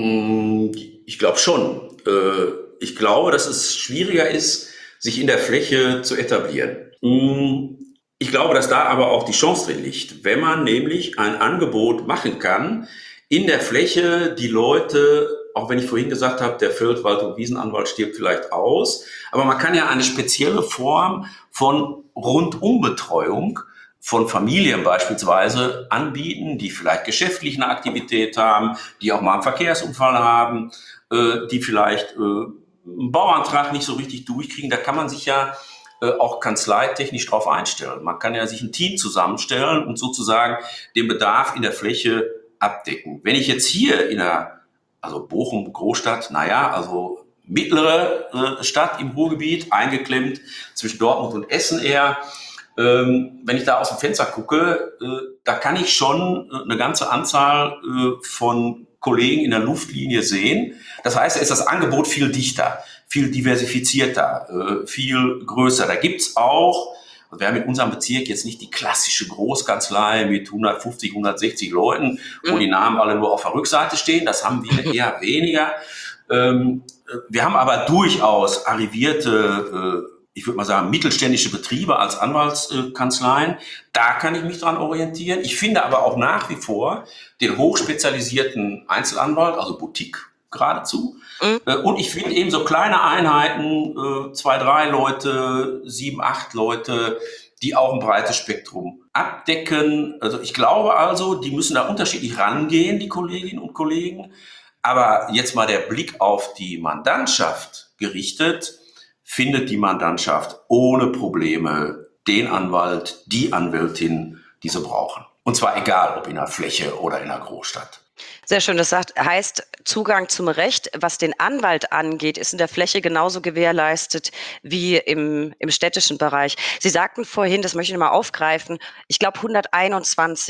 Speaker 2: Ich glaube schon. Ich glaube, dass es schwieriger ist, sich in der Fläche zu etablieren. Ich glaube, dass da aber auch die Chance drin liegt, wenn man nämlich ein Angebot machen kann, in der Fläche die Leute, auch wenn ich vorhin gesagt habe, der Feld-, Wald- und Wiesenanwalt stirbt vielleicht aus, aber man kann ja eine spezielle Form von Rundumbetreuung von Familien beispielsweise anbieten, die vielleicht geschäftlich eine Aktivität haben, die auch mal einen Verkehrsunfall haben, die vielleicht einen Bauantrag nicht so richtig durchkriegen. Da kann man sich ja auch kanzleitechnisch drauf einstellen. Man kann ja sich ein Team zusammenstellen und sozusagen den Bedarf in der Fläche abdecken. Wenn ich jetzt hier also Bochum, Großstadt, also mittlere Stadt im Ruhrgebiet, eingeklemmt zwischen Dortmund und Essen eher, wenn ich da aus dem Fenster gucke, da kann ich schon eine ganze Anzahl von Kollegen in der Luftlinie sehen. Das heißt, da ist das Angebot viel dichter, viel diversifizierter, viel größer. Da gibt's auch, wir haben in unserem Bezirk jetzt nicht die klassische Großkanzlei mit 150, 160 Leuten, wo die Namen alle nur auf der Rückseite stehen. Das haben wir eher weniger. Wir haben aber durchaus arrivierte, ich würde mal sagen, mittelständische Betriebe als Anwaltskanzleien. Da kann ich mich dran orientieren. Ich finde aber auch nach wie vor den hochspezialisierten Einzelanwalt, also Boutique geradezu. Und ich finde eben so kleine Einheiten, 2, 3 Leute, 7, 8 Leute, die auch ein breites Spektrum abdecken. Also ich glaube also, die müssen da unterschiedlich rangehen, die Kolleginnen und Kollegen. Aber jetzt mal der Blick auf die Mandantschaft gerichtet, findet die Mandantschaft ohne Probleme den Anwalt, die Anwältin, die sie brauchen. Und zwar egal, ob in einer Fläche oder in einer Großstadt.
Speaker 1: Sehr schön. Das heißt, Zugang zum Recht, was den Anwalt angeht, ist in der Fläche genauso gewährleistet wie im städtischen Bereich. Sie sagten vorhin, das möchte ich nochmal aufgreifen, ich glaube 121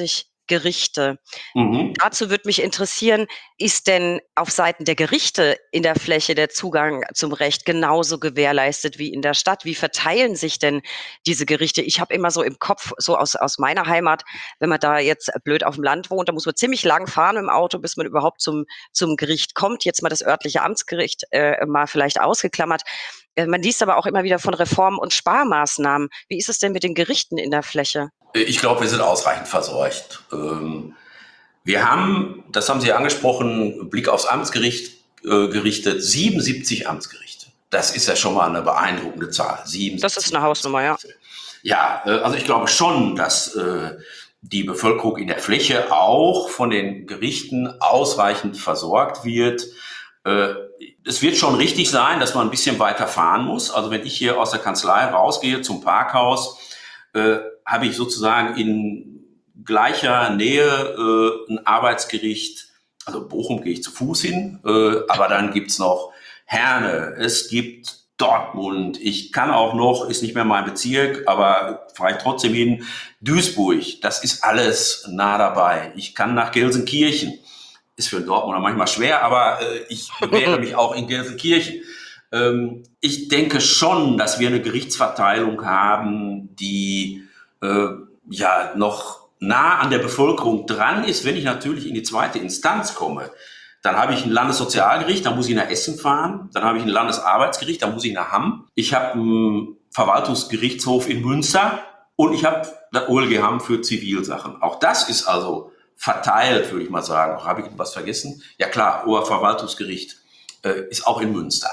Speaker 1: Gerichte.
Speaker 2: Mhm.
Speaker 1: Dazu würde mich interessieren, ist denn auf Seiten der Gerichte in der Fläche der Zugang zum Recht genauso gewährleistet wie in der Stadt? Wie verteilen sich denn diese Gerichte? Ich habe immer so im Kopf, so aus meiner Heimat, wenn man da jetzt blöd auf dem Land wohnt, da muss man ziemlich lang fahren im Auto, bis man überhaupt zum Gericht kommt. Jetzt mal das örtliche Amtsgericht mal vielleicht ausgeklammert. Man liest aber auch immer wieder von Reformen und Sparmaßnahmen. Wie ist es denn mit den Gerichten in der Fläche?
Speaker 2: Ich glaube, wir sind ausreichend versorgt. Wir haben, das haben Sie angesprochen, Blick aufs Amtsgericht gerichtet, 77 Amtsgerichte. Das ist ja schon mal eine beeindruckende Zahl. 77
Speaker 1: Das ist eine Hausnummer, ja.
Speaker 2: Ja, also ich glaube schon, dass die Bevölkerung in der Fläche auch von den Gerichten ausreichend versorgt wird. Es wird schon richtig sein, dass man ein bisschen weiter fahren muss. Also wenn ich hier aus der Kanzlei rausgehe zum Parkhaus, habe ich sozusagen in gleicher Nähe ein Arbeitsgericht. Also Bochum gehe ich zu Fuß hin, aber dann gibt's noch Herne, es gibt Dortmund, ich kann auch noch, ist nicht mehr mein Bezirk, aber fahre ich trotzdem hin, Duisburg, das ist alles nah dabei. Ich kann nach Gelsenkirchen, ist für einen Dortmunder manchmal schwer, aber ich bewähre mich auch in Gelsenkirchen. Ich denke schon, dass wir eine Gerichtsverteilung haben, die ja noch nah an der Bevölkerung dran ist. Wenn ich natürlich in die zweite Instanz komme, dann habe ich ein Landessozialgericht, da muss ich nach Essen fahren. Dann habe ich ein Landesarbeitsgericht, da muss ich nach Hamm. Ich habe einen Verwaltungsgerichtshof in Münster und ich habe das OLG Hamm für Zivilsachen. Auch das ist also verteilt, würde ich mal sagen. Habe ich was vergessen? Ja klar, Oberverwaltungsgericht ist auch in Münster.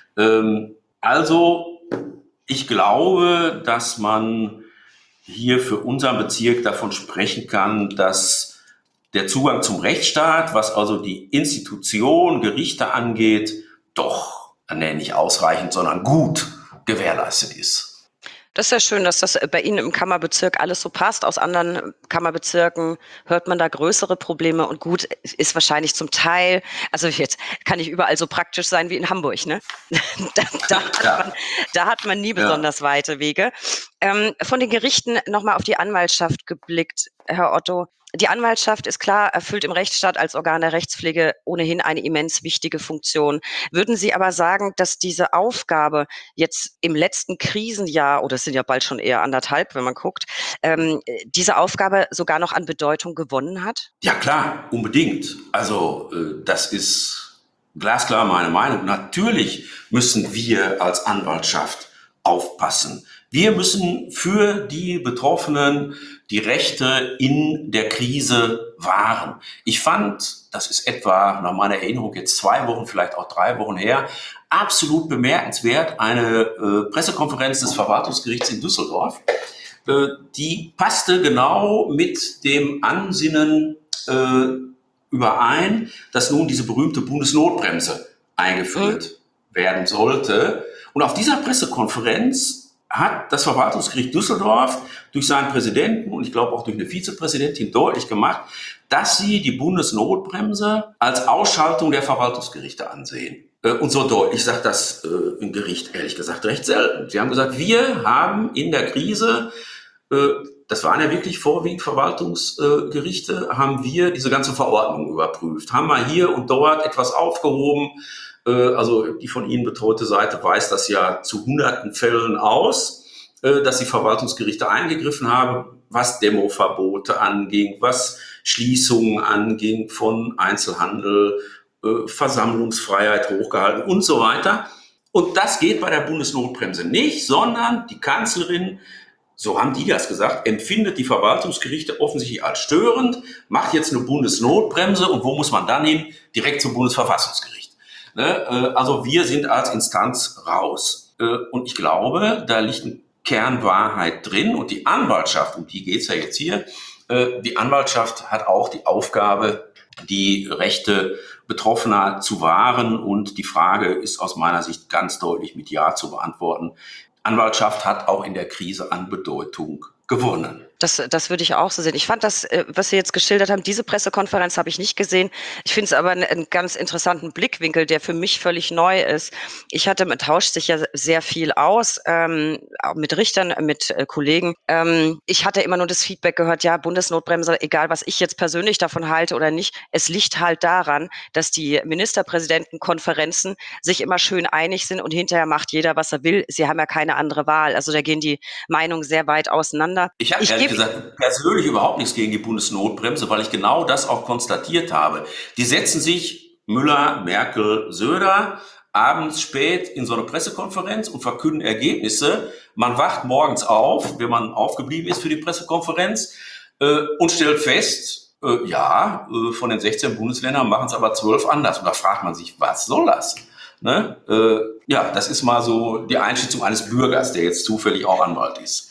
Speaker 2: Also ich glaube, dass man hier für unseren Bezirk davon sprechen kann, dass der Zugang zum Rechtsstaat, was also die Institution, Gerichte angeht, doch nicht ausreichend, sondern gut gewährleistet ist.
Speaker 1: Das ist ja schön, dass das bei Ihnen im Kammerbezirk alles so passt. Aus anderen Kammerbezirken hört man da größere Probleme und gut, ist wahrscheinlich zum Teil, also jetzt kann ich überall so praktisch sein wie in Hamburg, ne? Da hat man nie besonders weite Wege. Von den Gerichten nochmal auf die Anwaltschaft geblickt, Herr Otto. Die Anwaltschaft ist klar, erfüllt im Rechtsstaat als Organ der Rechtspflege ohnehin eine immens wichtige Funktion. Würden Sie aber sagen, dass diese Aufgabe jetzt im letzten Krisenjahr, oder es sind ja bald schon eher 1,5, wenn man guckt, diese Aufgabe sogar noch an Bedeutung gewonnen hat?
Speaker 2: Ja klar, unbedingt. Also das ist glasklar meine Meinung. Natürlich müssen wir als Anwaltschaft aufpassen. Wir müssen für die Betroffenen die Rechte in der Krise wahren. Ich fand, das ist etwa nach meiner Erinnerung jetzt 2 Wochen, vielleicht auch 3 Wochen her, absolut bemerkenswert, eine Pressekonferenz des Verwaltungsgerichts in Düsseldorf. Die passte genau mit dem Ansinnen überein, dass nun diese berühmte Bundesnotbremse eingeführt werden sollte. Und auf dieser Pressekonferenz hat das Verwaltungsgericht Düsseldorf durch seinen Präsidenten und ich glaube auch durch eine Vizepräsidentin deutlich gemacht, dass sie die Bundesnotbremse als Ausschaltung der Verwaltungsgerichte ansehen. Und so deutlich sagt das ein Gericht, ehrlich gesagt, recht selten. Sie haben gesagt, wir haben in der Krise, das waren ja wirklich vorwiegend Verwaltungsgerichte, haben wir diese ganze Verordnung überprüft, haben wir hier und dort etwas aufgehoben. Also die von Ihnen betreute Seite weist das ja zu hunderten Fällen aus, dass die Verwaltungsgerichte eingegriffen haben, was Demoverbote anging, was Schließungen anging von Einzelhandel, Versammlungsfreiheit hochgehalten und so weiter. Und das geht bei der Bundesnotbremse nicht, sondern die Kanzlerin, so haben die das gesagt, empfindet die Verwaltungsgerichte offensichtlich als störend, macht jetzt eine Bundesnotbremse und wo muss man dann hin? Direkt zum Bundesverfassungsgericht. Also wir sind als Instanz raus. Und ich glaube, da liegt eine Kernwahrheit drin. Und die Anwaltschaft, um die geht's ja jetzt hier, die Anwaltschaft hat auch die Aufgabe, die Rechte Betroffener zu wahren. Und die Frage ist aus meiner Sicht ganz deutlich mit Ja zu beantworten. Anwaltschaft hat auch in der Krise an Bedeutung gewonnen.
Speaker 1: Das würde ich auch so sehen. Ich fand das, was Sie jetzt geschildert haben, diese Pressekonferenz habe ich nicht gesehen. Ich finde es aber einen ganz interessanten Blickwinkel, der für mich völlig neu ist. Man tauscht sich ja sehr viel aus, auch mit Richtern, mit Kollegen. Ich hatte immer nur das Feedback gehört, ja, Bundesnotbremse, egal was ich jetzt persönlich davon halte oder nicht, es liegt halt daran, dass die Ministerpräsidentenkonferenzen sich immer schön einig sind und hinterher macht jeder, was er will. Sie haben ja keine andere Wahl. Also da gehen die Meinungen sehr weit auseinander.
Speaker 2: Ich habe ehrlich gesagt persönlich überhaupt nichts gegen die Bundesnotbremse, weil ich genau das auch konstatiert habe. Die setzen sich Müller, Merkel, Söder abends spät in so eine Pressekonferenz und verkünden Ergebnisse. Man wacht morgens auf, wenn man aufgeblieben ist für die Pressekonferenz, und stellt fest, von den 16 Bundesländern machen es aber 12 anders. Und da fragt man sich, was soll das? Ne? Das ist mal so die Einschätzung eines Bürgers, der jetzt zufällig auch Anwalt ist.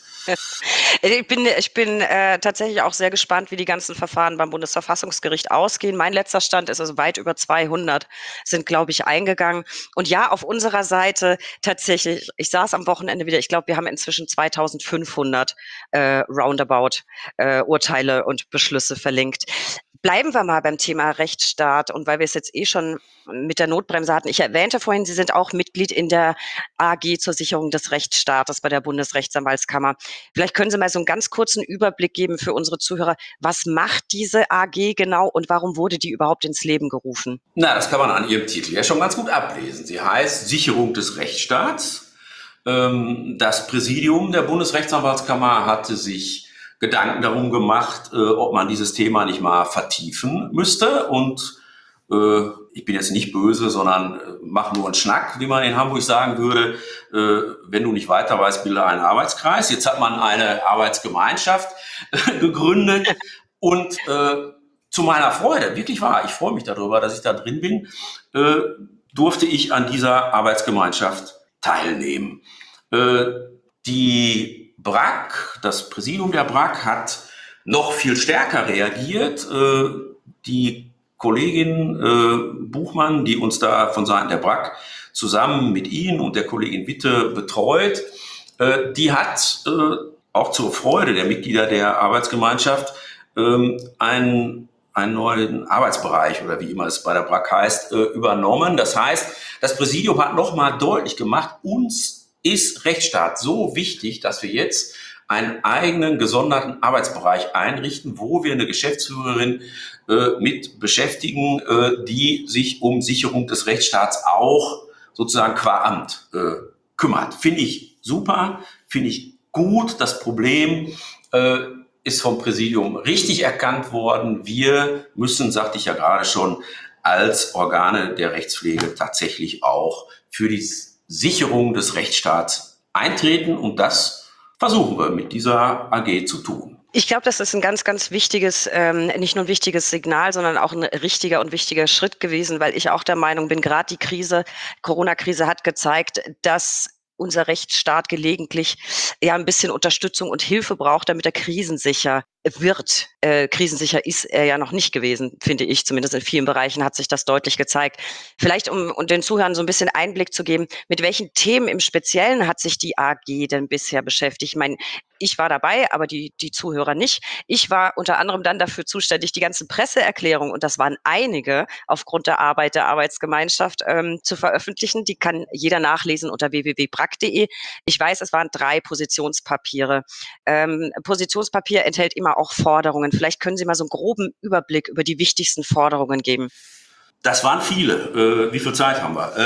Speaker 1: Ich bin tatsächlich auch sehr gespannt, wie die ganzen Verfahren beim Bundesverfassungsgericht ausgehen. Mein letzter Stand ist also weit über 200 sind, glaube ich, eingegangen. Und ja, auf unserer Seite tatsächlich, ich saß am Wochenende wieder, ich glaube, wir haben inzwischen 2500 roundabout Urteile und Beschlüsse verlinkt. Bleiben wir mal beim Thema Rechtsstaat. Und weil wir es jetzt schon mit der Notbremse hatten, ich erwähnte vorhin, Sie sind auch Mitglied in der AG zur Sicherung des Rechtsstaates bei der Bundesrechtsanwaltskammer. Vielleicht können Sie mal so einen ganz kurzen Überblick geben für unsere Zuhörer. Was macht diese AG genau und warum wurde die überhaupt ins Leben gerufen?
Speaker 2: Na, das kann man an ihrem Titel ja schon ganz gut ablesen. Sie heißt Sicherung des Rechtsstaats. Das Präsidium der Bundesrechtsanwaltskammer hatte sich Gedanken darum gemacht, ob man dieses Thema nicht mal vertiefen müsste. Und ich bin jetzt nicht böse, sondern mach nur einen Schnack, wie man in Hamburg sagen würde. Wenn du nicht weiter weißt, bilde einen Arbeitskreis. Jetzt hat man eine Arbeitsgemeinschaft gegründet und zu meiner Freude, wirklich wahr, ich freue mich darüber, dass ich da drin bin, durfte ich an dieser Arbeitsgemeinschaft teilnehmen. Die BRAG, das Präsidium der BRAG, hat noch viel stärker reagiert. Die Kollegin Buchmann, die uns da von Seiten der BRAG zusammen mit Ihnen und der Kollegin Witte betreut, die hat auch zur Freude der Mitglieder der Arbeitsgemeinschaft einen neuen Arbeitsbereich oder wie immer es bei der BRAG heißt, übernommen. Das heißt, das Präsidium hat nochmal deutlich gemacht, uns ist Rechtsstaat so wichtig, dass wir jetzt einen eigenen gesonderten Arbeitsbereich einrichten, wo wir eine Geschäftsführerin mit beschäftigen, die sich um Sicherung des Rechtsstaats auch sozusagen qua Amt kümmert. Finde ich super, finde ich gut. Das Problem ist vom Präsidium richtig erkannt worden. Wir müssen, sagte ich ja gerade schon, als Organe der Rechtspflege tatsächlich auch für die Sicherung des Rechtsstaats eintreten. Und das versuchen wir mit dieser AG zu tun.
Speaker 1: Ich glaube, das ist ein ganz, ganz wichtiges, nicht nur ein wichtiges Signal, sondern auch ein richtiger und wichtiger Schritt gewesen, weil ich auch der Meinung bin, gerade die Corona-Krise hat gezeigt, dass unser Rechtsstaat gelegentlich ein bisschen Unterstützung und Hilfe braucht, damit er krisensicher wird. Krisensicher ist er ja noch nicht gewesen, finde ich. Zumindest in vielen Bereichen hat sich das deutlich gezeigt. Vielleicht, um den Zuhörern so ein bisschen Einblick zu geben, mit welchen Themen im Speziellen hat sich die AG denn bisher beschäftigt? Ich meine, ich war dabei, aber die Zuhörer nicht. Ich war unter anderem dann dafür zuständig, die ganzen Presseerklärungen, und das waren einige, aufgrund der Arbeit der Arbeitsgemeinschaft zu veröffentlichen. Die kann jeder nachlesen unter www.brag.de. Ich weiß, es waren 3 Positionspapiere. Positionspapier enthält immer auch Forderungen. Vielleicht können Sie mal so einen groben Überblick über die wichtigsten Forderungen geben.
Speaker 2: Das waren viele. Wie viel Zeit haben wir?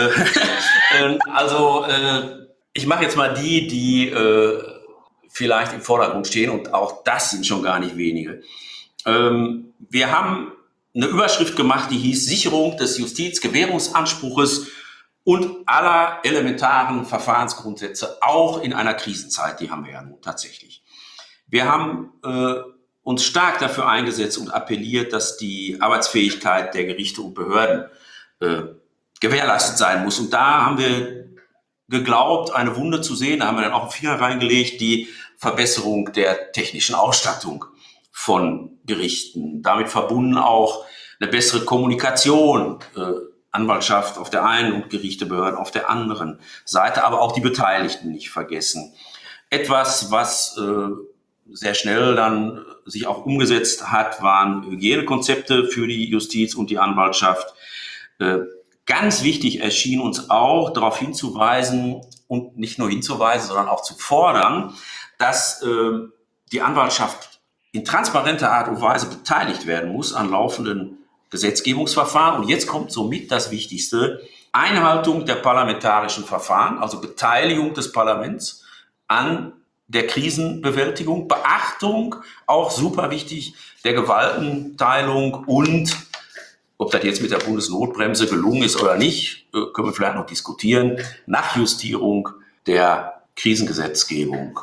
Speaker 2: Ich mache jetzt mal die vielleicht im Vordergrund stehen, und auch das sind schon gar nicht wenige. Wir haben eine Überschrift gemacht, die hieß Sicherung des Justizgewährungsanspruches und aller elementaren Verfahrensgrundsätze, auch in einer Krisenzeit. Die haben wir ja nun tatsächlich. Wir haben uns stark dafür eingesetzt und appelliert, dass die Arbeitsfähigkeit der Gerichte und Behörden gewährleistet sein muss. Und da haben wir geglaubt, eine Wunde zu sehen. Da haben wir dann auch einen Finger reingelegt, die Verbesserung der technischen Ausstattung von Gerichten. Damit verbunden auch eine bessere Kommunikation, Anwaltschaft auf der einen und Gerichte, Behörden auf der anderen Seite, aber auch die Beteiligten nicht vergessen. Etwas, was sehr schnell dann sich auch umgesetzt hat, waren Hygienekonzepte für die Justiz und die Anwaltschaft. Ganz wichtig erschien uns auch, darauf hinzuweisen und nicht nur hinzuweisen, sondern auch zu fordern, dass die Anwaltschaft in transparenter Art und Weise beteiligt werden muss an laufenden Gesetzgebungsverfahren. Und jetzt kommt somit das Wichtigste: Einhaltung der parlamentarischen Verfahren, also Beteiligung des Parlaments an der Krisenbewältigung, Beachtung, auch super wichtig, der Gewaltenteilung und ob das jetzt mit der Bundesnotbremse gelungen ist oder nicht, können wir vielleicht noch diskutieren. Nachjustierung der Krisengesetzgebung.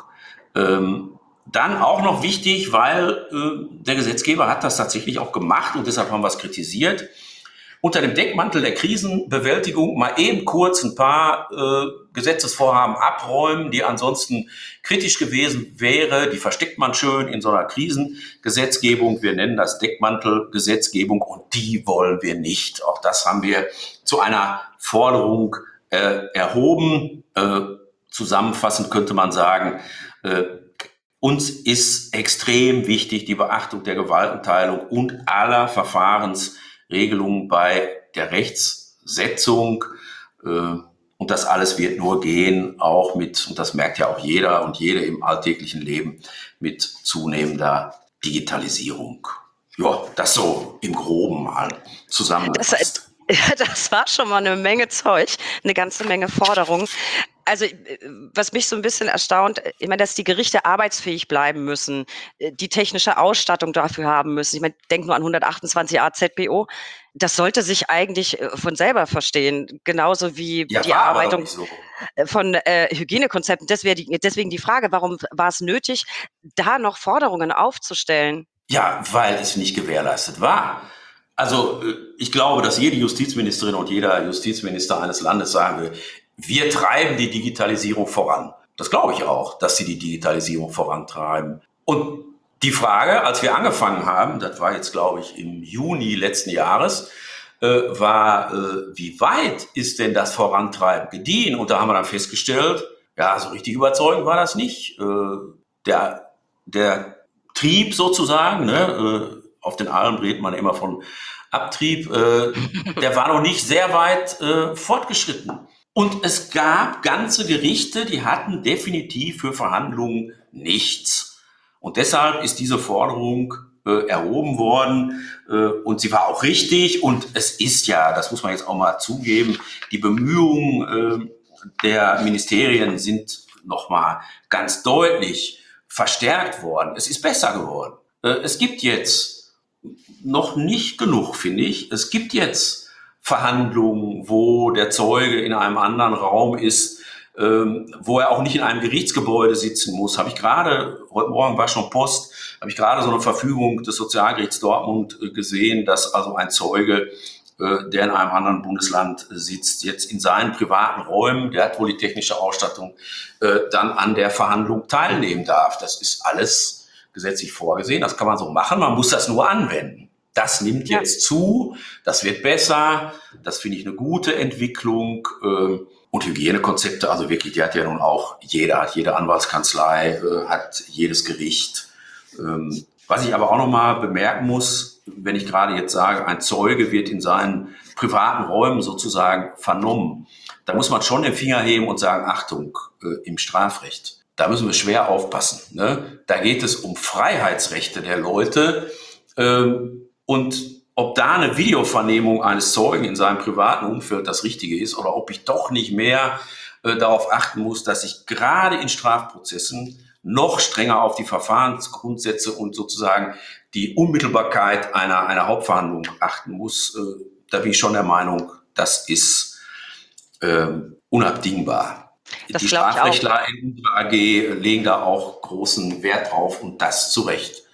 Speaker 2: Dann auch noch wichtig, weil der Gesetzgeber hat das tatsächlich auch gemacht und deshalb haben wir es kritisiert. Unter dem Deckmantel der Krisenbewältigung mal eben kurz ein paar Gesetzesvorhaben abräumen, die ansonsten kritisch gewesen wäre. Die versteckt man schön in so einer Krisengesetzgebung. Wir nennen das Deckmantelgesetzgebung und die wollen wir nicht. Auch das haben wir zu einer Forderung erhoben. Zusammenfassend könnte man sagen, uns ist extrem wichtig die Beachtung der Gewaltenteilung und aller Verfahrensregelungen bei der Rechtssetzung. Und das alles wird nur gehen, auch mit, und das merkt ja auch jeder und jede im alltäglichen Leben, mit zunehmender Digitalisierung. Ja, das so im Groben mal zusammengefasst.
Speaker 3: Das war schon mal eine Menge Zeug, eine ganze Menge Forderungen. Also, was mich so ein bisschen erstaunt, ich meine, dass die Gerichte arbeitsfähig bleiben müssen, die technische Ausstattung dafür haben müssen. Ich meine, denk nur an 128a ZBO. Das sollte sich eigentlich von selber verstehen, genauso wie
Speaker 2: Ja,
Speaker 3: die
Speaker 2: war aber doch
Speaker 3: Erarbeitung
Speaker 2: nicht so.
Speaker 3: von Hygienekonzepten. Deswegen die Frage, warum war es nötig, da noch Forderungen aufzustellen?
Speaker 2: Ja, weil es nicht gewährleistet war. Also ich glaube, dass jede Justizministerin und jeder Justizminister eines Landes sagen will, wir treiben die Digitalisierung voran. Das glaube ich auch, dass sie die Digitalisierung vorantreiben. Und die Frage, als wir angefangen haben, das war jetzt, glaube ich, im Juni letzten Jahres, war, wie weit ist denn das Vorantreiben gediehen? Und da haben wir dann festgestellt, ja, so richtig überzeugend war das nicht. Der Trieb sozusagen, ne, auf den Alm redet man immer von Abtrieb, der war noch nicht sehr weit fortgeschritten. Und es gab ganze Gerichte, die hatten definitiv für Verhandlungen nichts. Und deshalb ist diese Forderung erhoben worden und sie war auch richtig. Und es ist ja, das muss man jetzt auch mal zugeben, die Bemühungen der Ministerien sind nochmal ganz deutlich verstärkt worden. Es ist besser geworden. Es gibt jetzt noch nicht genug, finde ich. Es gibt jetzt Verhandlungen, wo der Zeuge in einem anderen Raum ist, wo er auch nicht in einem Gerichtsgebäude sitzen muss. Habe ich gerade, heute Morgen war schon Post, habe ich gerade so eine Verfügung des Sozialgerichts Dortmund gesehen, dass also ein Zeuge, der in einem anderen Bundesland sitzt, jetzt in seinen privaten Räumen, der hat wohl die technische Ausstattung, dann an der Verhandlung teilnehmen darf. Das ist alles gesetzlich vorgesehen, das kann man so machen, man muss das nur anwenden. Das nimmt jetzt zu, das wird besser, das finde ich eine gute Entwicklung. Und Hygienekonzepte, also wirklich, die hat ja nun auch jede Anwaltskanzlei, hat jedes Gericht. Was ich aber auch nochmal bemerken muss, wenn ich gerade jetzt sage, ein Zeuge wird in seinen privaten Räumen sozusagen vernommen, da muss man schon den Finger heben und sagen, Achtung, im Strafrecht, da müssen wir schwer aufpassen. Ne? Da geht es um Freiheitsrechte der Leute. Und ob da eine Videovernehmung eines Zeugen in seinem privaten Umfeld das Richtige ist oder ob ich doch nicht mehr darauf achten muss, dass ich gerade in Strafprozessen noch strenger auf die Verfahrensgrundsätze und sozusagen die Unmittelbarkeit einer Hauptverhandlung achten muss, da bin ich schon der Meinung, das ist unabdingbar.
Speaker 3: Das
Speaker 2: die
Speaker 3: glaube ich auch.
Speaker 2: Strafrechtler in unserer AG legen da auch großen Wert drauf und das zu Recht.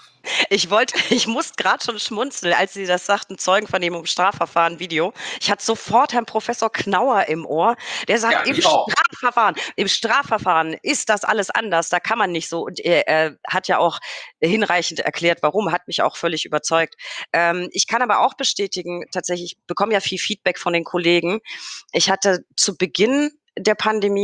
Speaker 3: Ich musste gerade schon schmunzeln, als Sie das sagten, Zeugenvernehmung im Strafverfahren, Video. Ich hatte sofort Herrn Professor Knauer im Ohr, der sagt,
Speaker 2: Ja, ich auch.
Speaker 3: Im Strafverfahren ist das alles anders, da kann man nicht so. Und er hat ja auch hinreichend erklärt, warum, hat mich auch völlig überzeugt. Ich kann aber auch bestätigen, tatsächlich, ich bekomme ja viel Feedback von den Kollegen. Ich hatte zu Beginn der Pandemie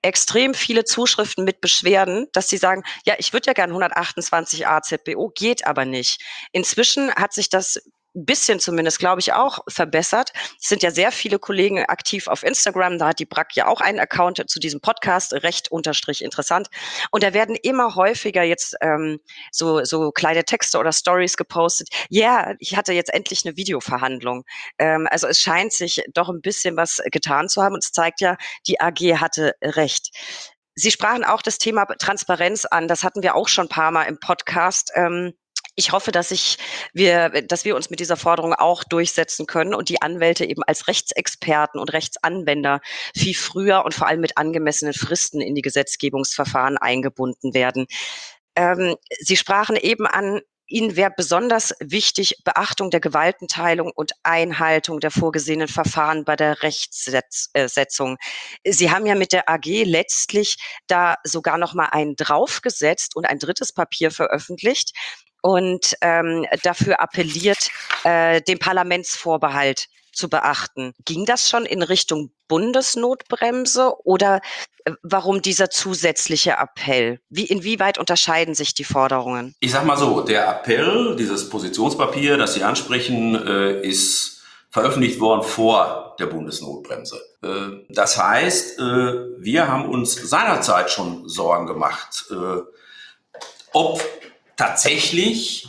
Speaker 3: extrem viele Zuschriften mit Beschwerden, dass sie sagen, ja, ich würde ja gern 128a ZBO, geht aber nicht. Inzwischen hat sich das ein bisschen zumindest, glaube ich, auch verbessert. Es sind ja sehr viele Kollegen aktiv auf Instagram. Da hat die BRAG ja auch einen Account zu diesem Podcast, recht_interessant. Und da werden immer häufiger jetzt so kleine Texte oder Stories gepostet. Ja, ich hatte jetzt endlich eine Videoverhandlung. Also es scheint sich doch ein bisschen was getan zu haben. Und es zeigt ja, die AG hatte recht. Sie sprachen auch das Thema Transparenz an. Das hatten wir auch schon ein paar Mal im Podcast. Ich hoffe, dass wir uns mit dieser Forderung auch durchsetzen können und die Anwälte eben als Rechtsexperten und Rechtsanwender viel früher und vor allem mit angemessenen Fristen in die Gesetzgebungsverfahren eingebunden werden. Sie sprachen eben an, Ihnen wäre besonders wichtig Beachtung der Gewaltenteilung und Einhaltung der vorgesehenen Verfahren bei der Rechtsetzung. Sie haben ja mit der AG letztlich da sogar noch mal einen draufgesetzt und ein drittes Papier veröffentlicht und dafür appelliert, den Parlamentsvorbehalt zu beachten. Ging das schon in Richtung Bundesnotbremse oder warum dieser zusätzliche Appell? Inwieweit unterscheiden sich die Forderungen?
Speaker 2: Ich sag mal so, der Appell, dieses Positionspapier, das Sie ansprechen, ist veröffentlicht worden vor der Bundesnotbremse. Das heißt, wir haben uns seinerzeit schon Sorgen gemacht, ob tatsächlich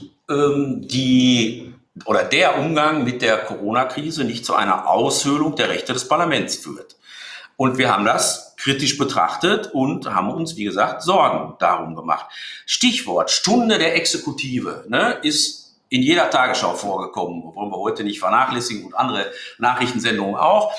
Speaker 2: der Umgang mit der Corona-Krise nicht zu einer Aushöhlung der Rechte des Parlaments führt. Und wir haben das kritisch betrachtet und haben uns, wie gesagt, Sorgen darum gemacht. Stichwort Stunde der Exekutive, ist in jeder Tagesschau vorgekommen, wollen wir heute nicht vernachlässigen und andere Nachrichtensendungen auch.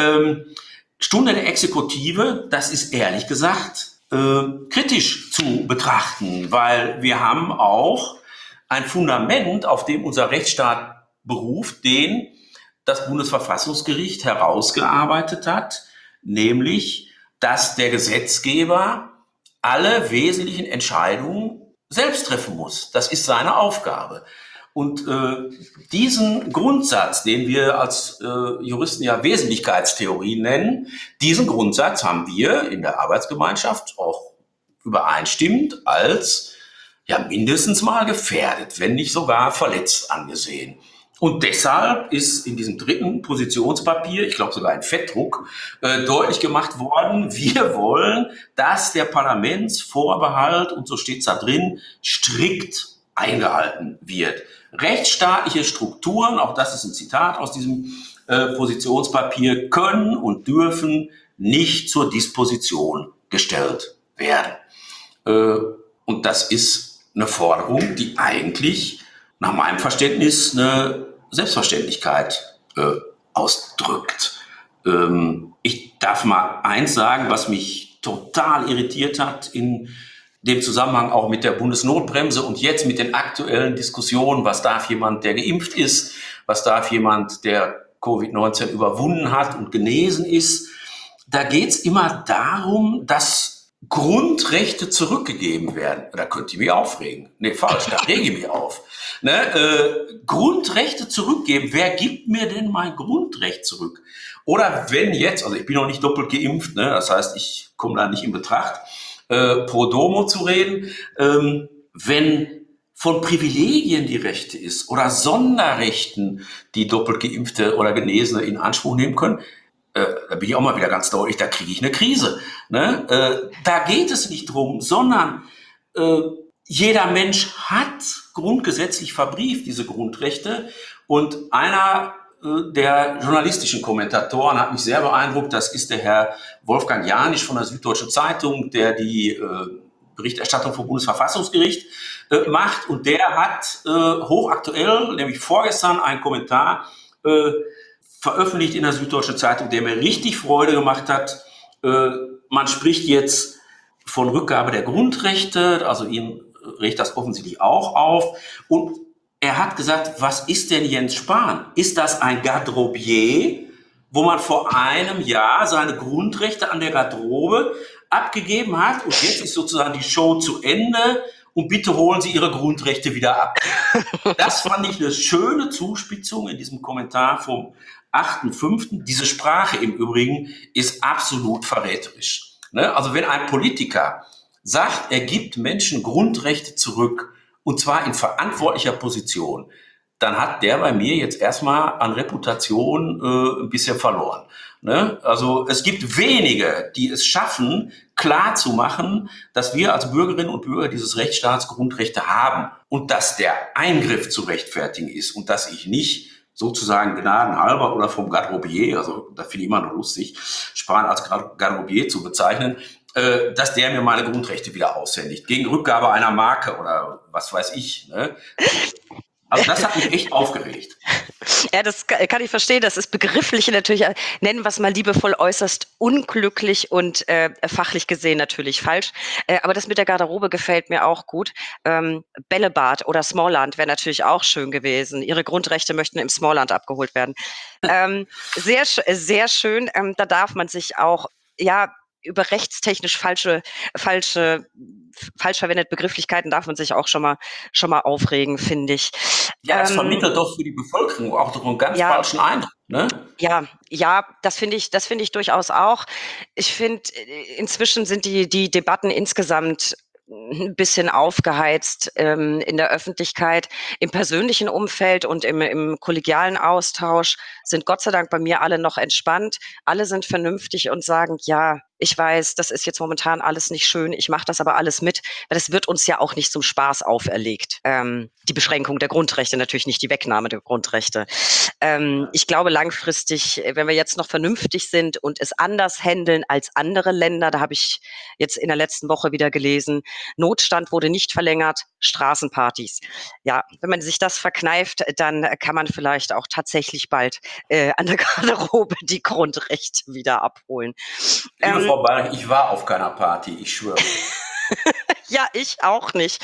Speaker 2: Stunde der Exekutive, das ist ehrlich gesagt kritisch zu betrachten, weil wir haben auch ein Fundament, auf dem unser Rechtsstaat beruft, den das Bundesverfassungsgericht herausgearbeitet hat, nämlich, dass der Gesetzgeber alle wesentlichen Entscheidungen selbst treffen muss. Das ist seine Aufgabe. Und diesen Grundsatz, den wir als Juristen ja Wesentlichkeitstheorie nennen, diesen Grundsatz haben wir in der Arbeitsgemeinschaft auch übereinstimmend als mindestens mal gefährdet, wenn nicht sogar verletzt angesehen. Und deshalb ist in diesem dritten Positionspapier, ich glaube sogar in Fettdruck, deutlich gemacht worden, wir wollen, dass der Parlamentsvorbehalt, und so steht es da drin, strikt eingehalten wird. Rechtsstaatliche Strukturen, auch das ist ein Zitat aus diesem Positionspapier, können und dürfen nicht zur Disposition gestellt werden. Und das ist eine Forderung, die eigentlich nach meinem Verständnis eine Selbstverständlichkeit ausdrückt. Ich darf mal eins sagen, was mich total irritiert hat in dem Zusammenhang auch mit der Bundesnotbremse und jetzt mit den aktuellen Diskussionen, was darf jemand, der geimpft ist, was darf jemand, der Covid-19 überwunden hat und genesen ist. Da geht es immer darum, dass Grundrechte zurückgegeben werden. Da könnt ihr mich aufregen. Nee, falsch, da rege ich mich auf. Grundrechte zurückgeben. Wer gibt mir denn mein Grundrecht zurück? Oder wenn jetzt, also ich bin noch nicht doppelt geimpft, das heißt, ich komme da nicht in Betracht, pro domo zu reden, wenn von Privilegien die Rede ist oder Sonderrechten, die doppelt Geimpfte oder Genesene in Anspruch nehmen können, da bin ich auch mal wieder ganz deutlich, da kriege ich eine Krise. Da geht es nicht drum, sondern jeder Mensch hat grundgesetzlich verbrieft diese Grundrechte. Und einer der journalistischen Kommentatoren hat mich sehr beeindruckt, das ist der Herr Wolfgang Janisch von der Süddeutschen Zeitung, der die Berichterstattung vom Bundesverfassungsgericht macht. Und der hat hochaktuell, nämlich vorgestern, einen Kommentar veröffentlicht in der Süddeutschen Zeitung, der mir richtig Freude gemacht hat. Man spricht jetzt von Rückgabe der Grundrechte, also ihm regt das offensichtlich auch auf. Und er hat gesagt, was ist denn Jens Spahn? Ist das ein Garderobier, wo man vor einem Jahr seine Grundrechte an der Garderobe abgegeben hat und jetzt ist sozusagen die Show zu Ende und bitte holen Sie Ihre Grundrechte wieder ab. Das fand ich eine schöne Zuspitzung in diesem Kommentar vom 8.5. Diese Sprache im Übrigen ist absolut verräterisch. Ne? Also wenn ein Politiker sagt, er gibt Menschen Grundrechte zurück, und zwar in verantwortlicher Position, dann hat der bei mir jetzt erstmal an Reputation ein bisschen verloren. Ne? Also es gibt wenige, die es schaffen, klar zu machen, dass wir als Bürgerinnen und Bürger dieses Rechtsstaatsgrundrechte haben und dass der Eingriff zu rechtfertigen ist und dass ich nicht sozusagen gnadenhalber oder vom Garderobier, also da finde ich immer noch lustig, Spahn als Garderobier zu bezeichnen, dass der mir meine Grundrechte wieder aushändigt. Gegen Rückgabe einer Marke oder was weiß ich. Ne? Also das hat mich echt aufgeregt.
Speaker 3: Ja, das kann ich verstehen. Das ist begrifflich natürlich, nennen wir es mal liebevoll, äußerst unglücklich und fachlich gesehen natürlich falsch. Aber das mit der Garderobe gefällt mir auch gut. Bällebad oder Smallland wäre natürlich auch schön gewesen. Ihre Grundrechte möchten im Smallland abgeholt werden. Sehr, sehr schön. Da darf man sich auch, ja, über rechtstechnisch falsch verwendete Begrifflichkeiten darf man sich auch schon mal aufregen, finde ich.
Speaker 2: Ja, es vermittelt doch für die Bevölkerung auch doch einen ganz falschen Eindruck, ne?
Speaker 3: Ja, das finde ich durchaus auch. Ich finde, inzwischen sind die Debatten insgesamt ein bisschen aufgeheizt in der Öffentlichkeit. Im persönlichen Umfeld und im kollegialen Austausch sind Gott sei Dank bei mir alle noch entspannt. Alle sind vernünftig und sagen, ja, ich weiß, das ist jetzt momentan alles nicht schön, ich mache das aber alles mit, weil das wird uns ja auch nicht zum Spaß auferlegt. Die Beschränkung der Grundrechte, natürlich nicht die Wegnahme der Grundrechte. Ich glaube langfristig, wenn wir jetzt noch vernünftig sind und es anders handeln als andere Länder, da habe ich jetzt in der letzten Woche wieder gelesen, Notstand wurde nicht verlängert, Straßenpartys. Ja, wenn man sich das verkneift, dann kann man vielleicht auch tatsächlich bald an der Garderobe die Grundrechte wieder abholen.
Speaker 2: Liebe Frau Bayerich, ich war auf keiner Party, ich schwöre.
Speaker 3: Ja, ich auch nicht.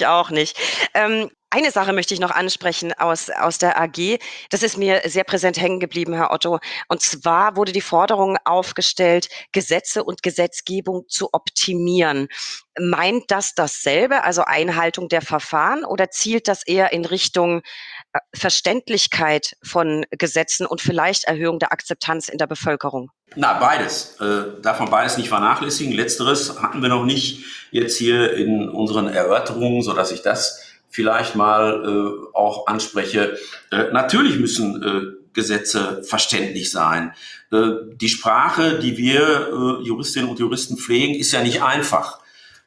Speaker 3: Eine Sache möchte ich noch ansprechen aus der AG. Das ist mir sehr präsent hängen geblieben, Herr Otto. Und zwar wurde die Forderung aufgestellt, Gesetze und Gesetzgebung zu optimieren. Meint das dasselbe, also Einhaltung der Verfahren, oder zielt das eher in Richtung Verständlichkeit von Gesetzen und vielleicht Erhöhung der Akzeptanz in der Bevölkerung?
Speaker 2: Na, beides. Darf man beides nicht vernachlässigen. Letzteres hatten wir noch nicht jetzt hier in unseren Erörterungen, sodass ich das vielleicht mal auch anspreche. Natürlich müssen Gesetze verständlich sein. Die Sprache, die wir Juristinnen und Juristen pflegen, ist ja nicht einfach.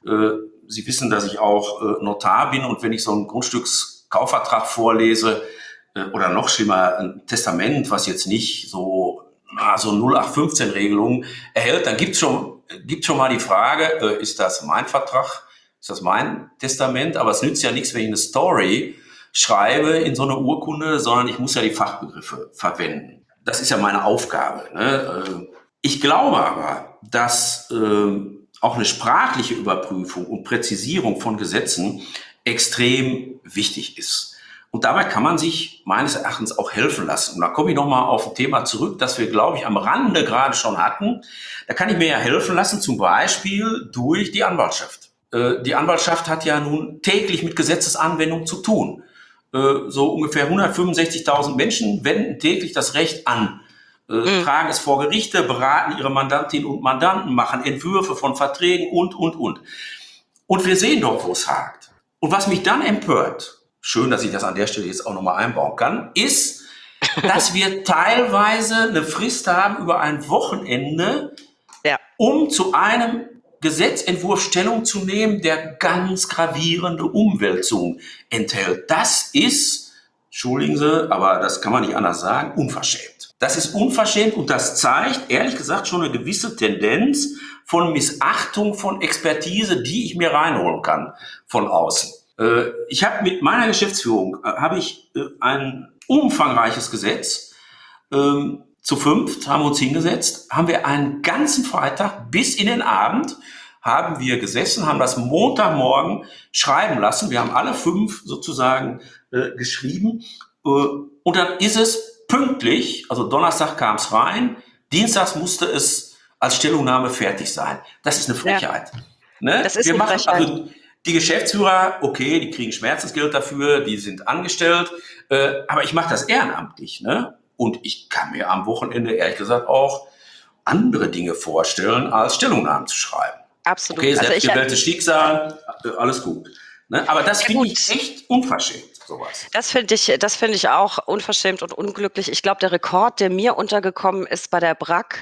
Speaker 2: Sie wissen, dass ich auch Notar bin, und wenn ich so einen Grundstückskaufvertrag vorlese oder noch schlimmer ein Testament, was jetzt nicht so 0815-Regelungen erhält, dann gibt's schon mal die Frage, ist das mein Vertrag, ist das mein Testament? Aber es nützt ja nichts, wenn ich eine Story schreibe in so eine Urkunde, sondern ich muss ja die Fachbegriffe verwenden. Das ist ja meine Aufgabe. Ne? Ich glaube aber, dass auch eine sprachliche Überprüfung und Präzisierung von Gesetzen extrem wichtig ist. Und dabei kann man sich meines Erachtens auch helfen lassen. Und da komme ich nochmal auf ein Thema zurück, das wir, glaube ich, am Rande gerade schon hatten. Da kann ich mir ja helfen lassen, zum Beispiel durch die Anwaltschaft. Die Anwaltschaft hat ja nun täglich mit Gesetzesanwendung zu tun. So ungefähr 165.000 Menschen wenden täglich das Recht an, tragen es vor Gerichte, beraten ihre Mandantinnen und Mandanten, machen Entwürfe von Verträgen und. Und wir sehen doch, wo es hakt. Und was mich dann empört, schön, dass ich das an der Stelle jetzt auch nochmal einbauen kann, ist, dass wir teilweise eine Frist haben über ein Wochenende, um zu einem Gesetzentwurf Stellung zu nehmen, der ganz gravierende Umwälzungen enthält. Das ist, entschuldigen Sie, aber das kann man nicht anders sagen, unverschämt. Das ist unverschämt, und das zeigt, ehrlich gesagt, schon eine gewisse Tendenz von Missachtung von Expertise, die ich mir reinholen kann von außen. Ich habe mit meiner Geschäftsführung ein umfangreiches Gesetz. Zu 5 haben wir uns hingesetzt, haben wir einen ganzen Freitag bis in den Abend haben wir gesessen, haben das Montagmorgen schreiben lassen. Wir haben alle 5 sozusagen geschrieben. Und dann ist es pünktlich, also Donnerstag kam es rein, Dienstags musste es als Stellungnahme fertig sein. Das ist eine Frechheit. Ja. Ne?
Speaker 3: Das ist eine Frechheit.
Speaker 2: Also die Geschäftsführer, okay, die kriegen Schmerzensgeld dafür, die sind angestellt, aber ich mache das ehrenamtlich. Ne? Und ich kann mir am Wochenende, ehrlich gesagt, auch andere Dinge vorstellen, als Stellungnahmen zu schreiben.
Speaker 3: Absolut.
Speaker 2: Okay, selbstgewähltes Schicksal, alles gut. Ne? Aber das finde ich echt unverschämt, sowas.
Speaker 3: Das finde ich auch unverschämt und unglücklich. Ich glaube, der Rekord, der mir untergekommen ist bei der BRAC,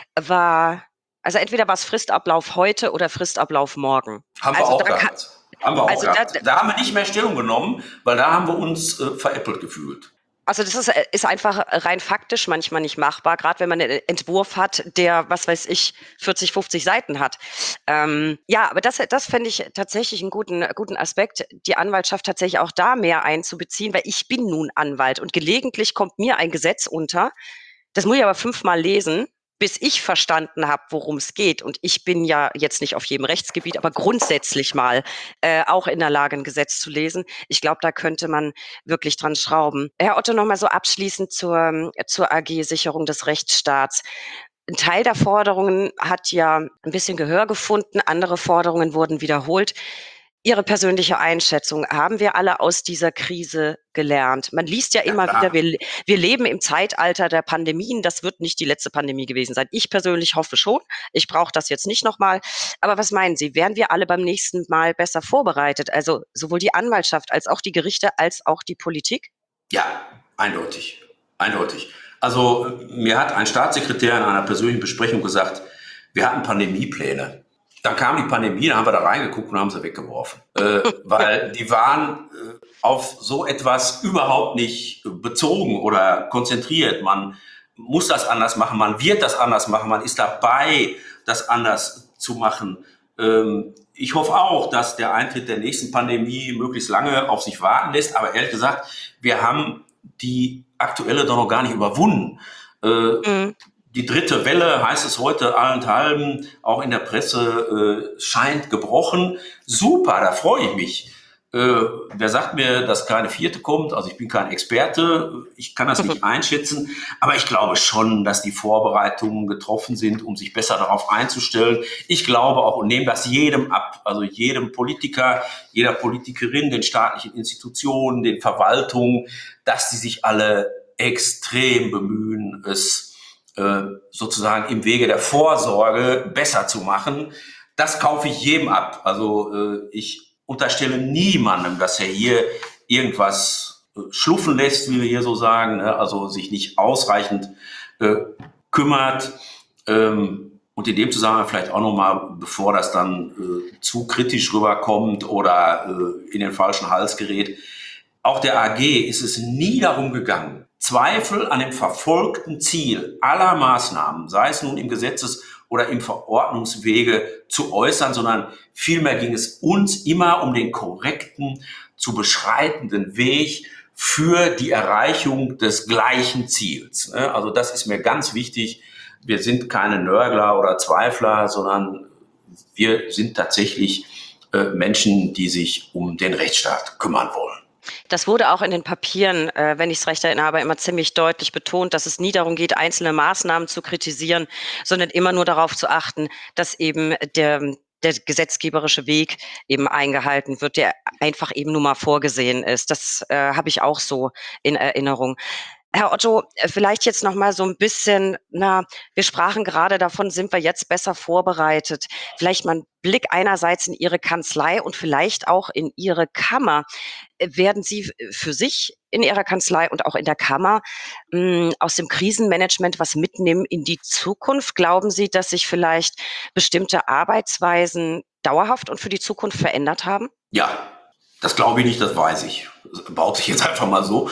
Speaker 3: also entweder war es Fristablauf heute oder Fristablauf morgen.
Speaker 2: Haben wir
Speaker 3: Also
Speaker 2: auch gehabt. Da haben wir nicht mehr Stellung genommen, weil da haben wir uns veräppelt gefühlt.
Speaker 3: Also das ist einfach rein faktisch manchmal nicht machbar, gerade wenn man einen Entwurf hat, der, was weiß ich, 40, 50 Seiten hat. Ja, aber das fände ich tatsächlich einen guten Aspekt, die Anwaltschaft tatsächlich auch da mehr einzubeziehen, weil ich bin nun Anwalt und gelegentlich kommt mir ein Gesetz unter, das muss ich aber 5-mal lesen, bis ich verstanden habe, worum es geht. Und ich bin ja jetzt nicht auf jedem Rechtsgebiet, aber grundsätzlich mal auch in der Lage, ein Gesetz zu lesen. Ich glaube, da könnte man wirklich dran schrauben. Herr Otto, noch mal so abschließend zur AG Sicherung des Rechtsstaats. Ein Teil der Forderungen hat ja ein bisschen Gehör gefunden, andere Forderungen wurden wiederholt. Ihre persönliche Einschätzung, haben wir alle aus dieser Krise gelernt? Man liest ja immer wieder, wir leben im Zeitalter der Pandemien. Das wird nicht die letzte Pandemie gewesen sein. Ich persönlich hoffe schon. Ich brauche das jetzt nicht nochmal. Aber was meinen Sie? Wären wir alle beim nächsten Mal besser vorbereitet? Also sowohl die Anwaltschaft als auch die Gerichte als auch die Politik?
Speaker 2: Ja, eindeutig. Eindeutig. Also mir hat ein Staatssekretär in einer persönlichen Besprechung gesagt, wir hatten Pandemiepläne. Dann kam die Pandemie, dann haben wir da reingeguckt und haben sie weggeworfen. Weil die waren auf so etwas überhaupt nicht bezogen oder konzentriert. Man muss das anders machen, man wird das anders machen, man ist dabei, das anders zu machen. Ich hoffe auch, dass der Eintritt der nächsten Pandemie möglichst lange auf sich warten lässt. Aber ehrlich gesagt, wir haben die aktuelle doch noch gar nicht überwunden. Die dritte Welle, heißt es heute allenthalben, auch in der Presse, scheint gebrochen. Super, da freue ich mich. Wer sagt mir, dass keine vierte kommt? Also ich bin kein Experte, ich kann das nicht einschätzen, aber ich glaube schon, dass die Vorbereitungen getroffen sind, um sich besser darauf einzustellen. Ich glaube auch und nehme das jedem ab, also jedem Politiker, jeder Politikerin, den staatlichen Institutionen, den Verwaltungen, dass die sich alle extrem bemühen, es sozusagen im Wege der Vorsorge besser zu machen. Das kaufe ich jedem ab. Also ich unterstelle niemandem, dass er hier irgendwas schluffen lässt, wie wir hier so sagen, ne? Also sich nicht ausreichend kümmert. Und in dem Zusammenhang vielleicht auch nochmal, bevor das dann zu kritisch rüberkommt oder in den falschen Hals gerät, auch der AG ist es nie darum gegangen, Zweifel an dem verfolgten Ziel aller Maßnahmen, sei es nun im Gesetzes- oder im Verordnungswege, zu äußern, sondern vielmehr ging es uns immer um den korrekten, zu beschreitenden Weg für die Erreichung des gleichen Ziels. Also das ist mir ganz wichtig. Wir sind keine Nörgler oder Zweifler, sondern wir sind tatsächlich Menschen, die sich um den Rechtsstaat kümmern wollen.
Speaker 3: Das wurde auch in den Papieren, wenn ich es recht erinnere, immer ziemlich deutlich betont, dass es nie darum geht, einzelne Maßnahmen zu kritisieren, sondern immer nur darauf zu achten, dass eben der gesetzgeberische Weg eben eingehalten wird, der einfach eben nur mal vorgesehen ist. Das habe ich auch so in Erinnerung. Herr Otto, vielleicht jetzt noch mal so ein bisschen, wir sprachen gerade davon, sind wir jetzt besser vorbereitet? Vielleicht mal ein Blick einerseits in Ihre Kanzlei und vielleicht auch in Ihre Kammer. Werden Sie für sich in Ihrer Kanzlei und auch in der Kammer aus dem Krisenmanagement was mitnehmen in die Zukunft? Glauben Sie, dass sich vielleicht bestimmte Arbeitsweisen dauerhaft und für die Zukunft verändert haben?
Speaker 2: Ja, das glaube ich nicht, das weiß ich. Das behaupte ich jetzt einfach mal so.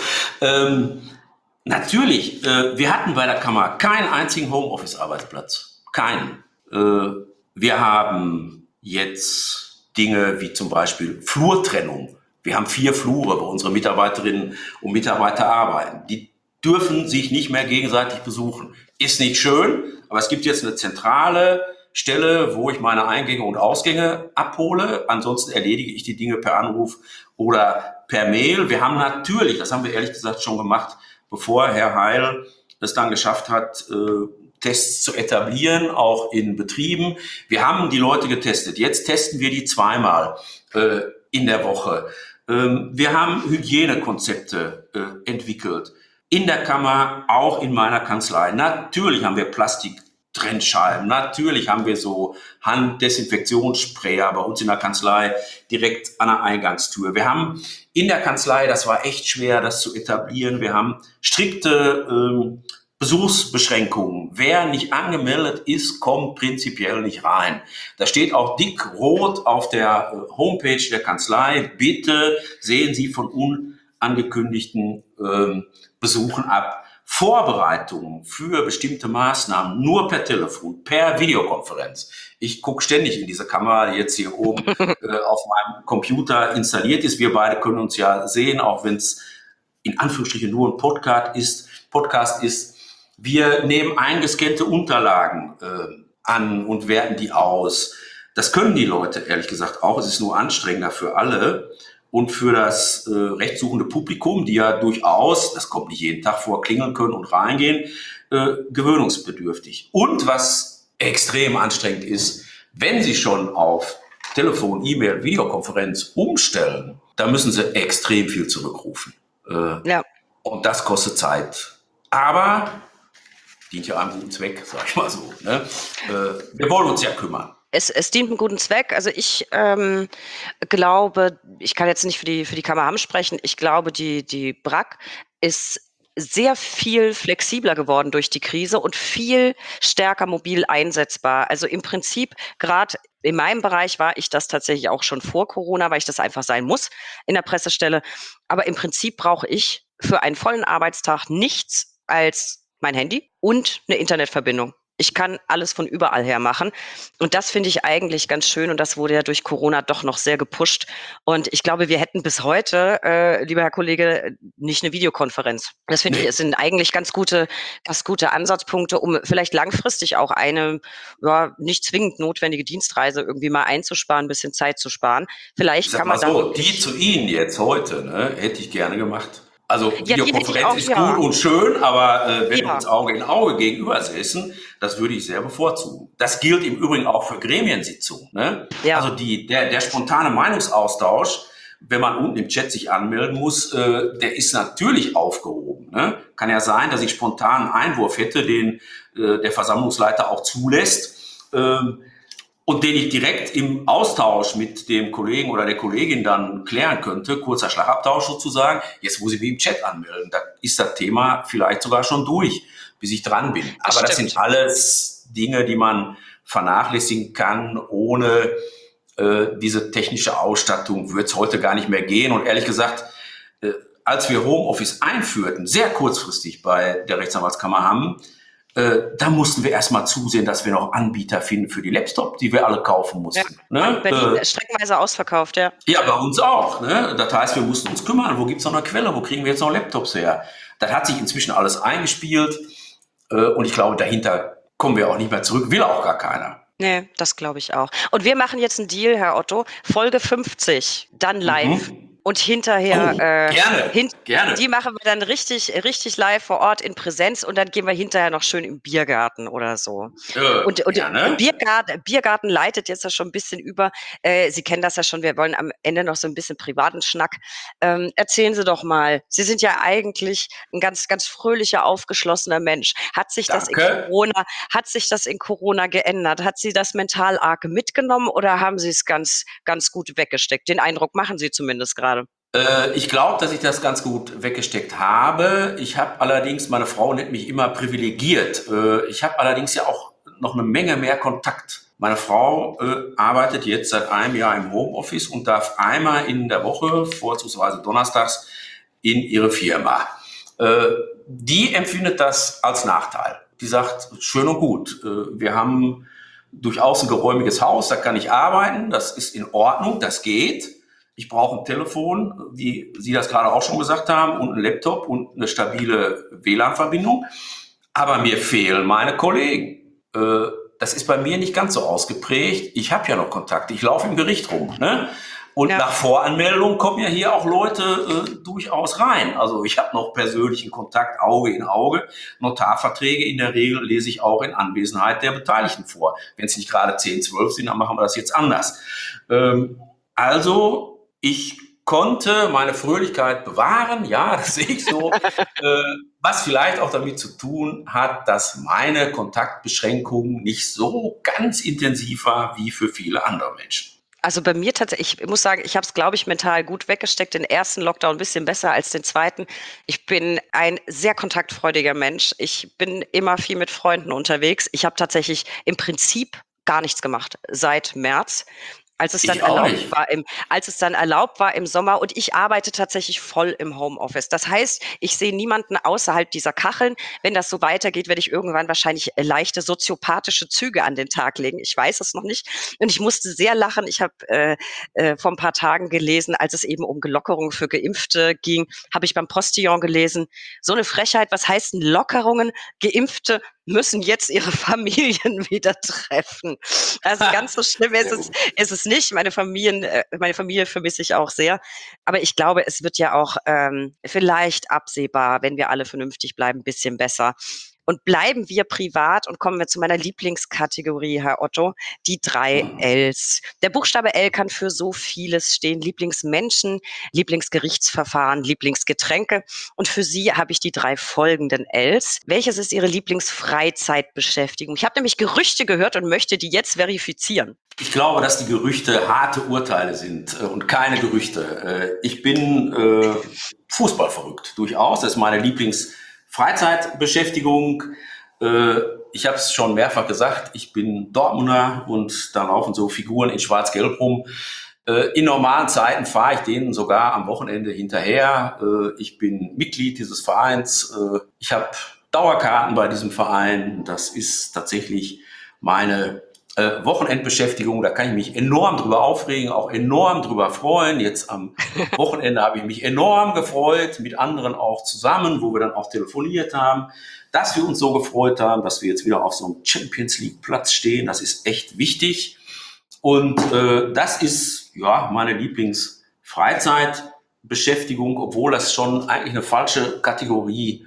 Speaker 2: Natürlich, wir hatten bei der Kammer keinen einzigen Homeoffice-Arbeitsplatz. Keinen. Wir haben jetzt Dinge wie zum Beispiel Flurtrennung. Wir haben 4 Flure, wo unsere Mitarbeiterinnen und Mitarbeiter arbeiten. Die dürfen sich nicht mehr gegenseitig besuchen. Ist nicht schön, aber es gibt jetzt eine zentrale Stelle, wo ich meine Eingänge und Ausgänge abhole. Ansonsten erledige ich die Dinge per Anruf oder per Mail. Wir haben natürlich, das haben wir ehrlich gesagt schon gemacht, bevor Herr Heil es dann geschafft hat, Tests zu etablieren, auch in Betrieben. Wir haben die Leute getestet. Jetzt testen wir die 2-mal in der Woche. Wir haben Hygienekonzepte entwickelt. In der Kammer, auch in meiner Kanzlei. Natürlich haben wir Trennscheiben. Natürlich haben wir so Handdesinfektionssprayer bei uns in der Kanzlei direkt an der Eingangstür. Wir haben in der Kanzlei, das war echt schwer, das zu etablieren, wir haben strikte Besuchsbeschränkungen. Wer nicht angemeldet ist, kommt prinzipiell nicht rein. Da steht auch dick rot auf der Homepage der Kanzlei: Bitte sehen Sie von unangekündigten Besuchen ab. Vorbereitungen für bestimmte Maßnahmen nur per Telefon, per Videokonferenz. Ich gucke ständig in diese Kamera, die jetzt hier oben auf meinem Computer installiert ist. Wir beide können uns ja sehen, auch wenn es in Anführungsstrichen nur ein Podcast ist. Wir nehmen eingescannte Unterlagen an und werten die aus. Das können die Leute ehrlich gesagt auch. Es ist nur anstrengender für alle. Und für das rechtssuchende Publikum, die ja durchaus, das kommt nicht jeden Tag vor, klingeln können und reingehen, gewöhnungsbedürftig. Und was extrem anstrengend ist, wenn Sie schon auf Telefon, E-Mail, Videokonferenz umstellen, da müssen Sie extrem viel zurückrufen. Ja. Und das kostet Zeit. Aber dient ja einem guten Zweck, sag ich mal so. Ne? Wir wollen uns ja kümmern.
Speaker 3: Es dient einem guten Zweck. Also ich glaube, ich kann jetzt nicht für die Kammer Hamm sprechen, ich glaube, die BRAG ist sehr viel flexibler geworden durch die Krise und viel stärker mobil einsetzbar. Also im Prinzip, gerade in meinem Bereich war ich das tatsächlich auch schon vor Corona, weil ich das einfach sein muss in der Pressestelle. Aber im Prinzip brauche ich für einen vollen Arbeitstag nichts als mein Handy und eine Internetverbindung. Ich kann alles von überall her machen. Und das finde ich eigentlich ganz schön. Und das wurde ja durch Corona doch noch sehr gepusht. Und ich glaube, wir hätten bis heute, lieber Herr Kollege, nicht eine Videokonferenz. Das finde ich, es sind eigentlich ganz gute Ansatzpunkte, um vielleicht langfristig auch eine nicht zwingend notwendige Dienstreise irgendwie mal einzusparen, ein bisschen Zeit zu sparen. Vielleicht kann man
Speaker 2: so, die zu Ihnen jetzt heute, ne, hätte ich gerne gemacht. Also Videokonferenz
Speaker 3: auch,
Speaker 2: ist gut und schön, aber wenn wir uns Auge in Auge gegenüber säßen, das würde ich sehr bevorzugen. Das gilt im Übrigen auch für Gremiensitzungen. Ne? Ja. Also der spontane Meinungsaustausch, wenn man unten im Chat sich anmelden muss, der ist natürlich aufgehoben. Ne? Kann ja sein, dass ich spontan einen Einwurf hätte, den der Versammlungsleiter auch zulässt. Und den ich direkt im Austausch mit dem Kollegen oder der Kollegin dann klären könnte, kurzer Schlagabtausch sozusagen. Jetzt muss ich mich im Chat anmelden. Da ist das Thema vielleicht sogar schon durch, bis ich dran bin. Aber das sind alles Dinge, die man vernachlässigen kann. Ohne diese technische Ausstattung wird es heute gar nicht mehr gehen. Und ehrlich gesagt, als wir Homeoffice einführten, sehr kurzfristig bei der Rechtsanwaltskammer Hamm, da mussten wir erstmal zusehen, dass wir noch Anbieter finden für die Laptops, die wir alle kaufen mussten.
Speaker 3: Ja, ne? Berlin streckenweise ausverkauft, ja.
Speaker 2: Ja, bei uns auch. Ne? Das heißt, wir mussten uns kümmern, wo gibt es noch eine Quelle, wo kriegen wir jetzt noch Laptops her? Das hat sich inzwischen alles eingespielt und ich glaube, dahinter kommen wir auch nicht mehr zurück, will auch gar keiner.
Speaker 3: Nee, das glaube ich auch. Und wir machen jetzt einen Deal, Herr Otto, Folge 50, dann live. Und hinterher,
Speaker 2: gerne.
Speaker 3: Die machen wir dann richtig live vor Ort in Präsenz und dann gehen wir hinterher noch schön im Biergarten oder so. Und Biergarten leitet jetzt ja schon ein bisschen über. Sie kennen das ja schon, wir wollen am Ende noch so ein bisschen privaten Schnack. Erzählen Sie doch mal, Sie sind ja eigentlich ein ganz, ganz fröhlicher, aufgeschlossener Mensch. Hat sich das in Corona geändert? Hat Sie das mental arg mitgenommen oder haben Sie es ganz, ganz gut weggesteckt? Den Eindruck machen Sie zumindest gerade.
Speaker 2: Ich glaube, dass ich das ganz gut weggesteckt habe. Ich habe allerdings, meine Frau nennt mich immer privilegiert. Ich habe allerdings ja auch noch eine Menge mehr Kontakt. Meine Frau arbeitet jetzt seit einem Jahr im Homeoffice und darf einmal in der Woche, vorzugsweise donnerstags, in ihre Firma. Die empfindet das als Nachteil. Die sagt, schön und gut, wir haben durchaus ein geräumiges Haus, da kann ich arbeiten, das ist in Ordnung, das geht. Ich brauche ein Telefon, wie Sie das gerade auch schon gesagt haben, und einen Laptop und eine stabile WLAN-Verbindung. Aber mir fehlen meine Kollegen. Das ist bei mir nicht ganz so ausgeprägt. Ich habe ja noch Kontakt. Ich laufe im Gericht rum. Ne? Und nach Voranmeldung kommen ja hier auch Leute durchaus rein. Also ich habe noch persönlichen Kontakt, Auge in Auge. Notarverträge in der Regel lese ich auch in Anwesenheit der Beteiligten vor. Wenn es nicht gerade 10, 12 sind, dann machen wir das jetzt anders. Also ich konnte meine Fröhlichkeit bewahren, ja, das sehe ich so, was vielleicht auch damit zu tun hat, dass meine Kontaktbeschränkung nicht so ganz intensiv war wie für viele andere Menschen.
Speaker 3: Also bei mir tatsächlich, ich muss sagen, ich habe es, glaube ich, mental gut weggesteckt. Den ersten Lockdown ein bisschen besser als den zweiten. Ich bin ein sehr kontaktfreudiger Mensch. Ich bin immer viel mit Freunden unterwegs. Ich habe tatsächlich im Prinzip gar nichts gemacht seit März. Als es dann
Speaker 2: Ich auch
Speaker 3: erlaubt
Speaker 2: nicht.
Speaker 3: war als es dann erlaubt war im Sommer, und ich arbeite tatsächlich voll im Homeoffice. Das heißt, ich sehe niemanden außerhalb dieser Kacheln. Wenn das so weitergeht, werde ich irgendwann wahrscheinlich leichte soziopathische Züge an den Tag legen. Ich weiß es noch nicht. Und ich musste sehr lachen. Ich habe vor ein paar Tagen gelesen, als es eben um Gelockerungen für Geimpfte ging, habe ich beim Postillon gelesen, so eine Frechheit, was heißen Lockerungen? Geimpfte müssen jetzt ihre Familien wieder treffen. Also ganz so schlimm
Speaker 2: Sehr gut.
Speaker 3: ist es nicht. Meine Familie vermisse ich auch sehr. Aber ich glaube, es wird ja auch vielleicht absehbar, wenn wir alle vernünftig bleiben, ein bisschen besser. Und bleiben wir privat und kommen wir zu meiner Lieblingskategorie, Herr Otto, die 3 Ls. Der Buchstabe L kann für so vieles stehen. Lieblingsmenschen, Lieblingsgerichtsverfahren, Lieblingsgetränke. Und für Sie habe ich die 3 folgenden Ls. Welches ist Ihre Lieblingsfreizeitbeschäftigung? Ich habe nämlich Gerüchte gehört und möchte die jetzt verifizieren.
Speaker 2: Ich glaube, dass die Gerüchte harte Urteile sind und keine Gerüchte. Ich bin Fußball verrückt, durchaus. Das ist meine Lieblingsfreizeitbeschäftigung. Ich habe es schon mehrfach gesagt, ich bin Dortmunder und da laufen so Figuren in Schwarz-Gelb rum. In normalen Zeiten fahre ich denen sogar am Wochenende hinterher. Ich bin Mitglied dieses Vereins. Ich habe Dauerkarten bei diesem Verein. Das ist tatsächlich meine Wochenendbeschäftigung. Da kann ich mich enorm drüber aufregen, auch enorm drüber freuen. Jetzt am Wochenende habe ich mich enorm gefreut, mit anderen auch zusammen, wo wir dann auch telefoniert haben, dass wir uns so gefreut haben, dass wir jetzt wieder auf so einem Champions League Platz stehen. Das ist echt wichtig. Und das ist ja meine Lieblingsfreizeitbeschäftigung, obwohl das schon eigentlich eine falsche Kategorie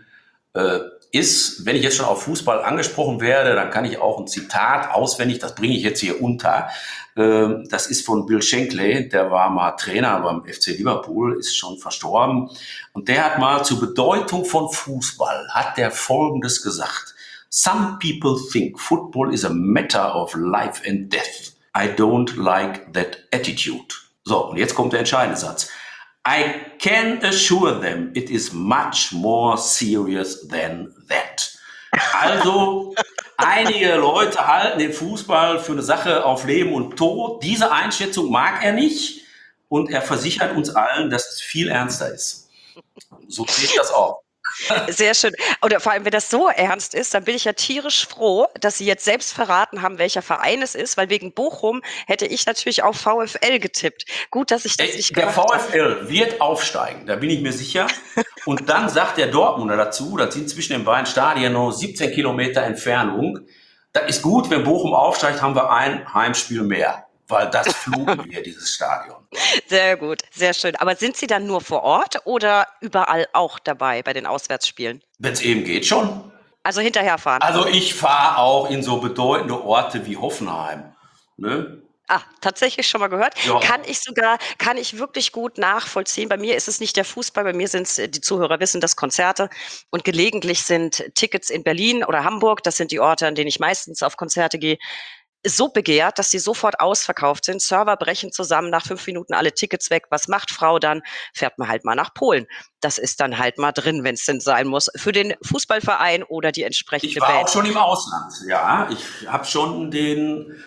Speaker 2: ist. Wenn ich jetzt schon auf Fußball angesprochen werde, dann kann ich auch ein Zitat auswendig, das bringe ich jetzt hier unter. Das ist von Bill Shankly, der war mal Trainer beim FC Liverpool, ist schon verstorben. Und der hat mal zur Bedeutung von Fußball, hat der Folgendes gesagt. Some people think football is a matter of life and death. I don't like that attitude. So, und jetzt kommt der entscheidende Satz. I can assure them it is much more serious than that. Also, einige Leute halten den Fußball für eine Sache auf Leben und Tod. Diese Einschätzung mag er nicht und er versichert uns allen, dass es viel ernster ist. So sehe ich das auch.
Speaker 3: Sehr schön. Oder vor allem, wenn das so ernst ist, dann bin ich ja tierisch froh, dass Sie jetzt selbst verraten haben, welcher Verein es ist, weil wegen Bochum hätte ich natürlich auf VfL getippt. Gut, dass ich das nicht
Speaker 2: Der
Speaker 3: gemacht habe.
Speaker 2: VfL wird aufsteigen, da bin ich mir sicher. Und dann sagt der Dortmunder dazu, das sind zwischen den beiden Stadien noch 17 Kilometer Entfernung. Das ist gut, wenn Bochum aufsteigt, haben wir ein Heimspiel mehr, weil das fluchen wir, dieses Stadion.
Speaker 3: Sehr gut, sehr schön. Aber sind Sie dann nur vor Ort oder überall auch dabei bei den Auswärtsspielen?
Speaker 2: Wenn es eben geht, schon.
Speaker 3: Also hinterherfahren.
Speaker 2: Also ich fahre auch in so bedeutende Orte wie Hoffenheim. Ne?
Speaker 3: Tatsächlich schon mal gehört.
Speaker 2: Ja.
Speaker 3: Kann ich wirklich gut nachvollziehen. Bei mir ist es nicht der Fußball, bei mir sind es, die Zuhörer wissen das, Konzerte. Und gelegentlich sind Tickets in Berlin oder Hamburg, das sind die Orte, an denen ich meistens auf Konzerte gehe, so begehrt, dass sie sofort ausverkauft sind. Server brechen zusammen, nach 5 Minuten alle Tickets weg. Was macht Frau dann? Fährt man halt mal nach Polen. Das ist dann halt mal drin, wenn es denn sein muss, für den Fußballverein oder die entsprechende
Speaker 2: Ich war
Speaker 3: Band.
Speaker 2: auch schon im Ausland, ja. Ich habe schon den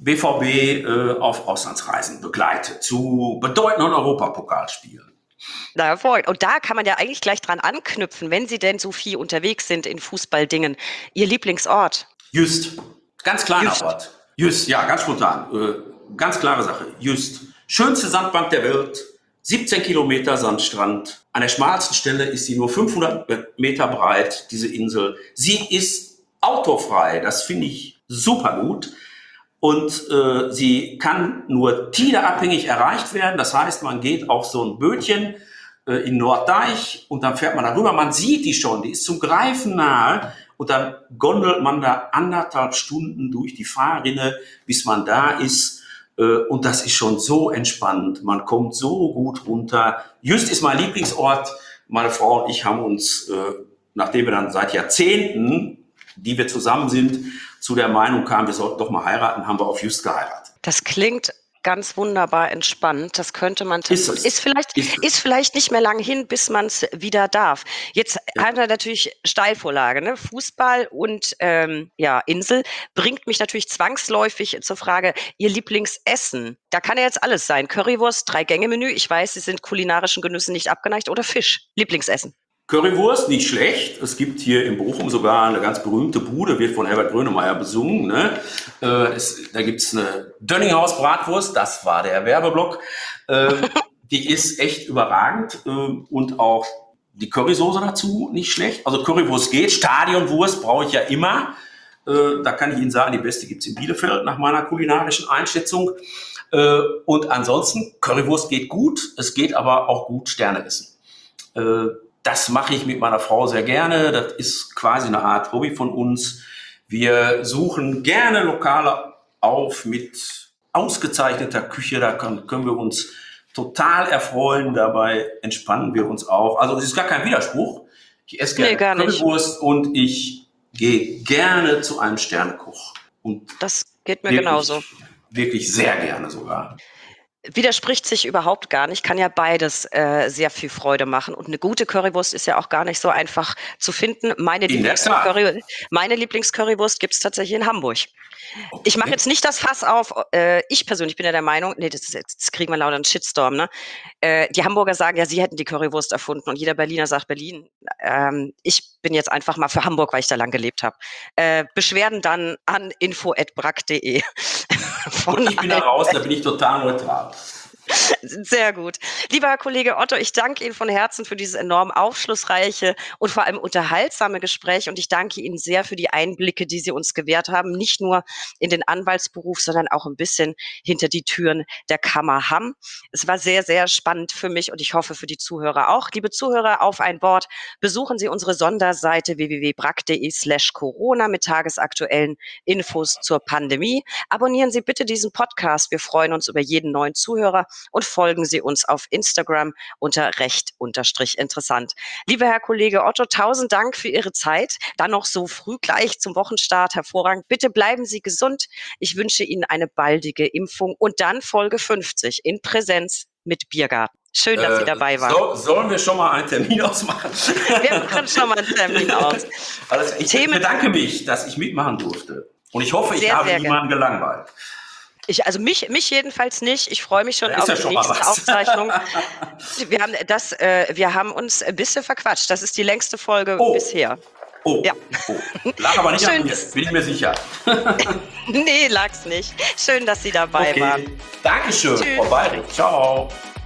Speaker 2: BVB auf Auslandsreisen begleitet zu bedeutenden Europapokalspielen.
Speaker 3: Na, hervorragend. Und da kann man ja eigentlich gleich dran anknüpfen, wenn Sie denn so viel unterwegs sind in Fußballdingen. Ihr Lieblingsort?
Speaker 2: Just, ganz kleiner
Speaker 3: Just.
Speaker 2: Ort. Just, ja, ganz spontan. Ganz klare Sache. Just. Schönste Sandbank der Welt. 17 Kilometer Sandstrand. An der schmalsten Stelle ist sie nur 500 Meter breit, diese Insel. Sie ist autofrei. Das finde ich super gut. Und sie kann nur tideabhängig erreicht werden. Das heißt, man geht auf so ein Bötchen in Norddeich und dann fährt man darüber. Man sieht die schon, die ist zum Greifen nahe. Und dann gondelt man da 1,5 Stunden durch die Fahrrinne, bis man da ist. Und das ist schon so entspannt. Man kommt so gut runter. Just ist mein Lieblingsort. Meine Frau und ich haben uns, nachdem wir dann seit Jahrzehnten, die wir zusammen sind, zu der Meinung kamen, wir sollten doch mal heiraten, haben wir auf Just geheiratet.
Speaker 3: Das klingt ganz wunderbar entspannt. Das könnte man ist vielleicht nicht mehr lang hin, bis man es wieder darf. Jetzt haben wir natürlich Steilvorlage, ne? Fußball und Insel bringt mich natürlich zwangsläufig zur Frage, Ihr Lieblingsessen. Da kann ja jetzt alles sein. Currywurst, 3-Gänge-Menü. Ich weiß, Sie sind kulinarischen Genüssen nicht abgeneigt. Oder Fisch. Lieblingsessen.
Speaker 2: Currywurst, nicht schlecht. Es gibt hier in Bochum sogar eine ganz berühmte Bude, wird von Herbert Grönemeyer besungen. Ne? Da gibt's eine Dönninghaus-Bratwurst, das war der Werbeblock. Die ist echt überragend und auch die Currysoße dazu, nicht schlecht. Also Currywurst geht, Stadionwurst brauche ich ja immer. Da kann ich Ihnen sagen, die beste gibt's in Bielefeld nach meiner kulinarischen Einschätzung. Und ansonsten, Currywurst geht gut, es geht aber auch gut Sterne essen. Das mache ich mit meiner Frau sehr gerne. Das ist quasi eine Art Hobby von uns. Wir suchen gerne Lokale auf mit ausgezeichneter Küche. Da können wir uns total erfreuen. Dabei entspannen wir uns auch. Also es ist gar kein Widerspruch. Ich esse gerne Currywurst und ich gehe gerne zu einem Sternekoch. Und
Speaker 3: das geht mir genauso.
Speaker 2: Wirklich sehr gerne sogar.
Speaker 3: Widerspricht sich überhaupt gar nicht, kann ja beides sehr viel Freude machen. Und eine gute Currywurst ist ja auch gar nicht so einfach zu finden. Meine Lieblingscurrywurst gibt es tatsächlich in Hamburg. Okay. Ich mache jetzt nicht das Fass auf. Ich persönlich bin ja der Meinung, jetzt kriegen wir lauter einen Shitstorm. Ne? Die Hamburger sagen ja, sie hätten die Currywurst erfunden und jeder Berliner sagt Berlin. Ich bin jetzt einfach mal für Hamburg, weil ich da lang gelebt habe. Beschwerden dann an info@brack.de.
Speaker 2: Und ich bin da raus, da bin ich total neutral.
Speaker 3: Sehr gut. Lieber Herr Kollege Otto, ich danke Ihnen von Herzen für dieses enorm aufschlussreiche und vor allem unterhaltsame Gespräch und ich danke Ihnen sehr für die Einblicke, die Sie uns gewährt haben, nicht nur in den Anwaltsberuf, sondern auch ein bisschen hinter die Türen der Kammer Hamm. Es war sehr, sehr spannend für mich und ich hoffe für die Zuhörer auch. Liebe Zuhörer, auf ein Wort, besuchen Sie unsere Sonderseite www.brack.de/corona mit tagesaktuellen Infos zur Pandemie. Abonnieren Sie bitte diesen Podcast. Wir freuen uns über jeden neuen Zuhörer und folgen Sie uns auf Instagram unter recht_interessant. Lieber Herr Kollege Otto, 1000 Dank für Ihre Zeit. Dann noch so früh gleich zum Wochenstart. Hervorragend. Bitte bleiben Sie gesund. Ich wünsche Ihnen eine baldige Impfung und dann Folge 50 in Präsenz mit Biergarten. Schön, dass Sie dabei waren.
Speaker 2: Sollen wir schon mal einen Termin ausmachen?
Speaker 3: Wir machen schon mal einen Termin aus.
Speaker 2: Also ich bedanke mich, dass ich mitmachen durfte. Und ich hoffe, ich habe niemanden gelangweilt.
Speaker 3: Mich jedenfalls nicht. Ich freue mich schon auf die nächste Aufzeichnung. Wir haben uns ein bisschen verquatscht. Das ist die längste Folge bisher.
Speaker 2: Lag aber nicht an mir, bin ich mir sicher.
Speaker 3: Nee, lag's nicht. Schön, dass Sie dabei waren.
Speaker 2: Dankeschön, Frau Bayrich. Ciao.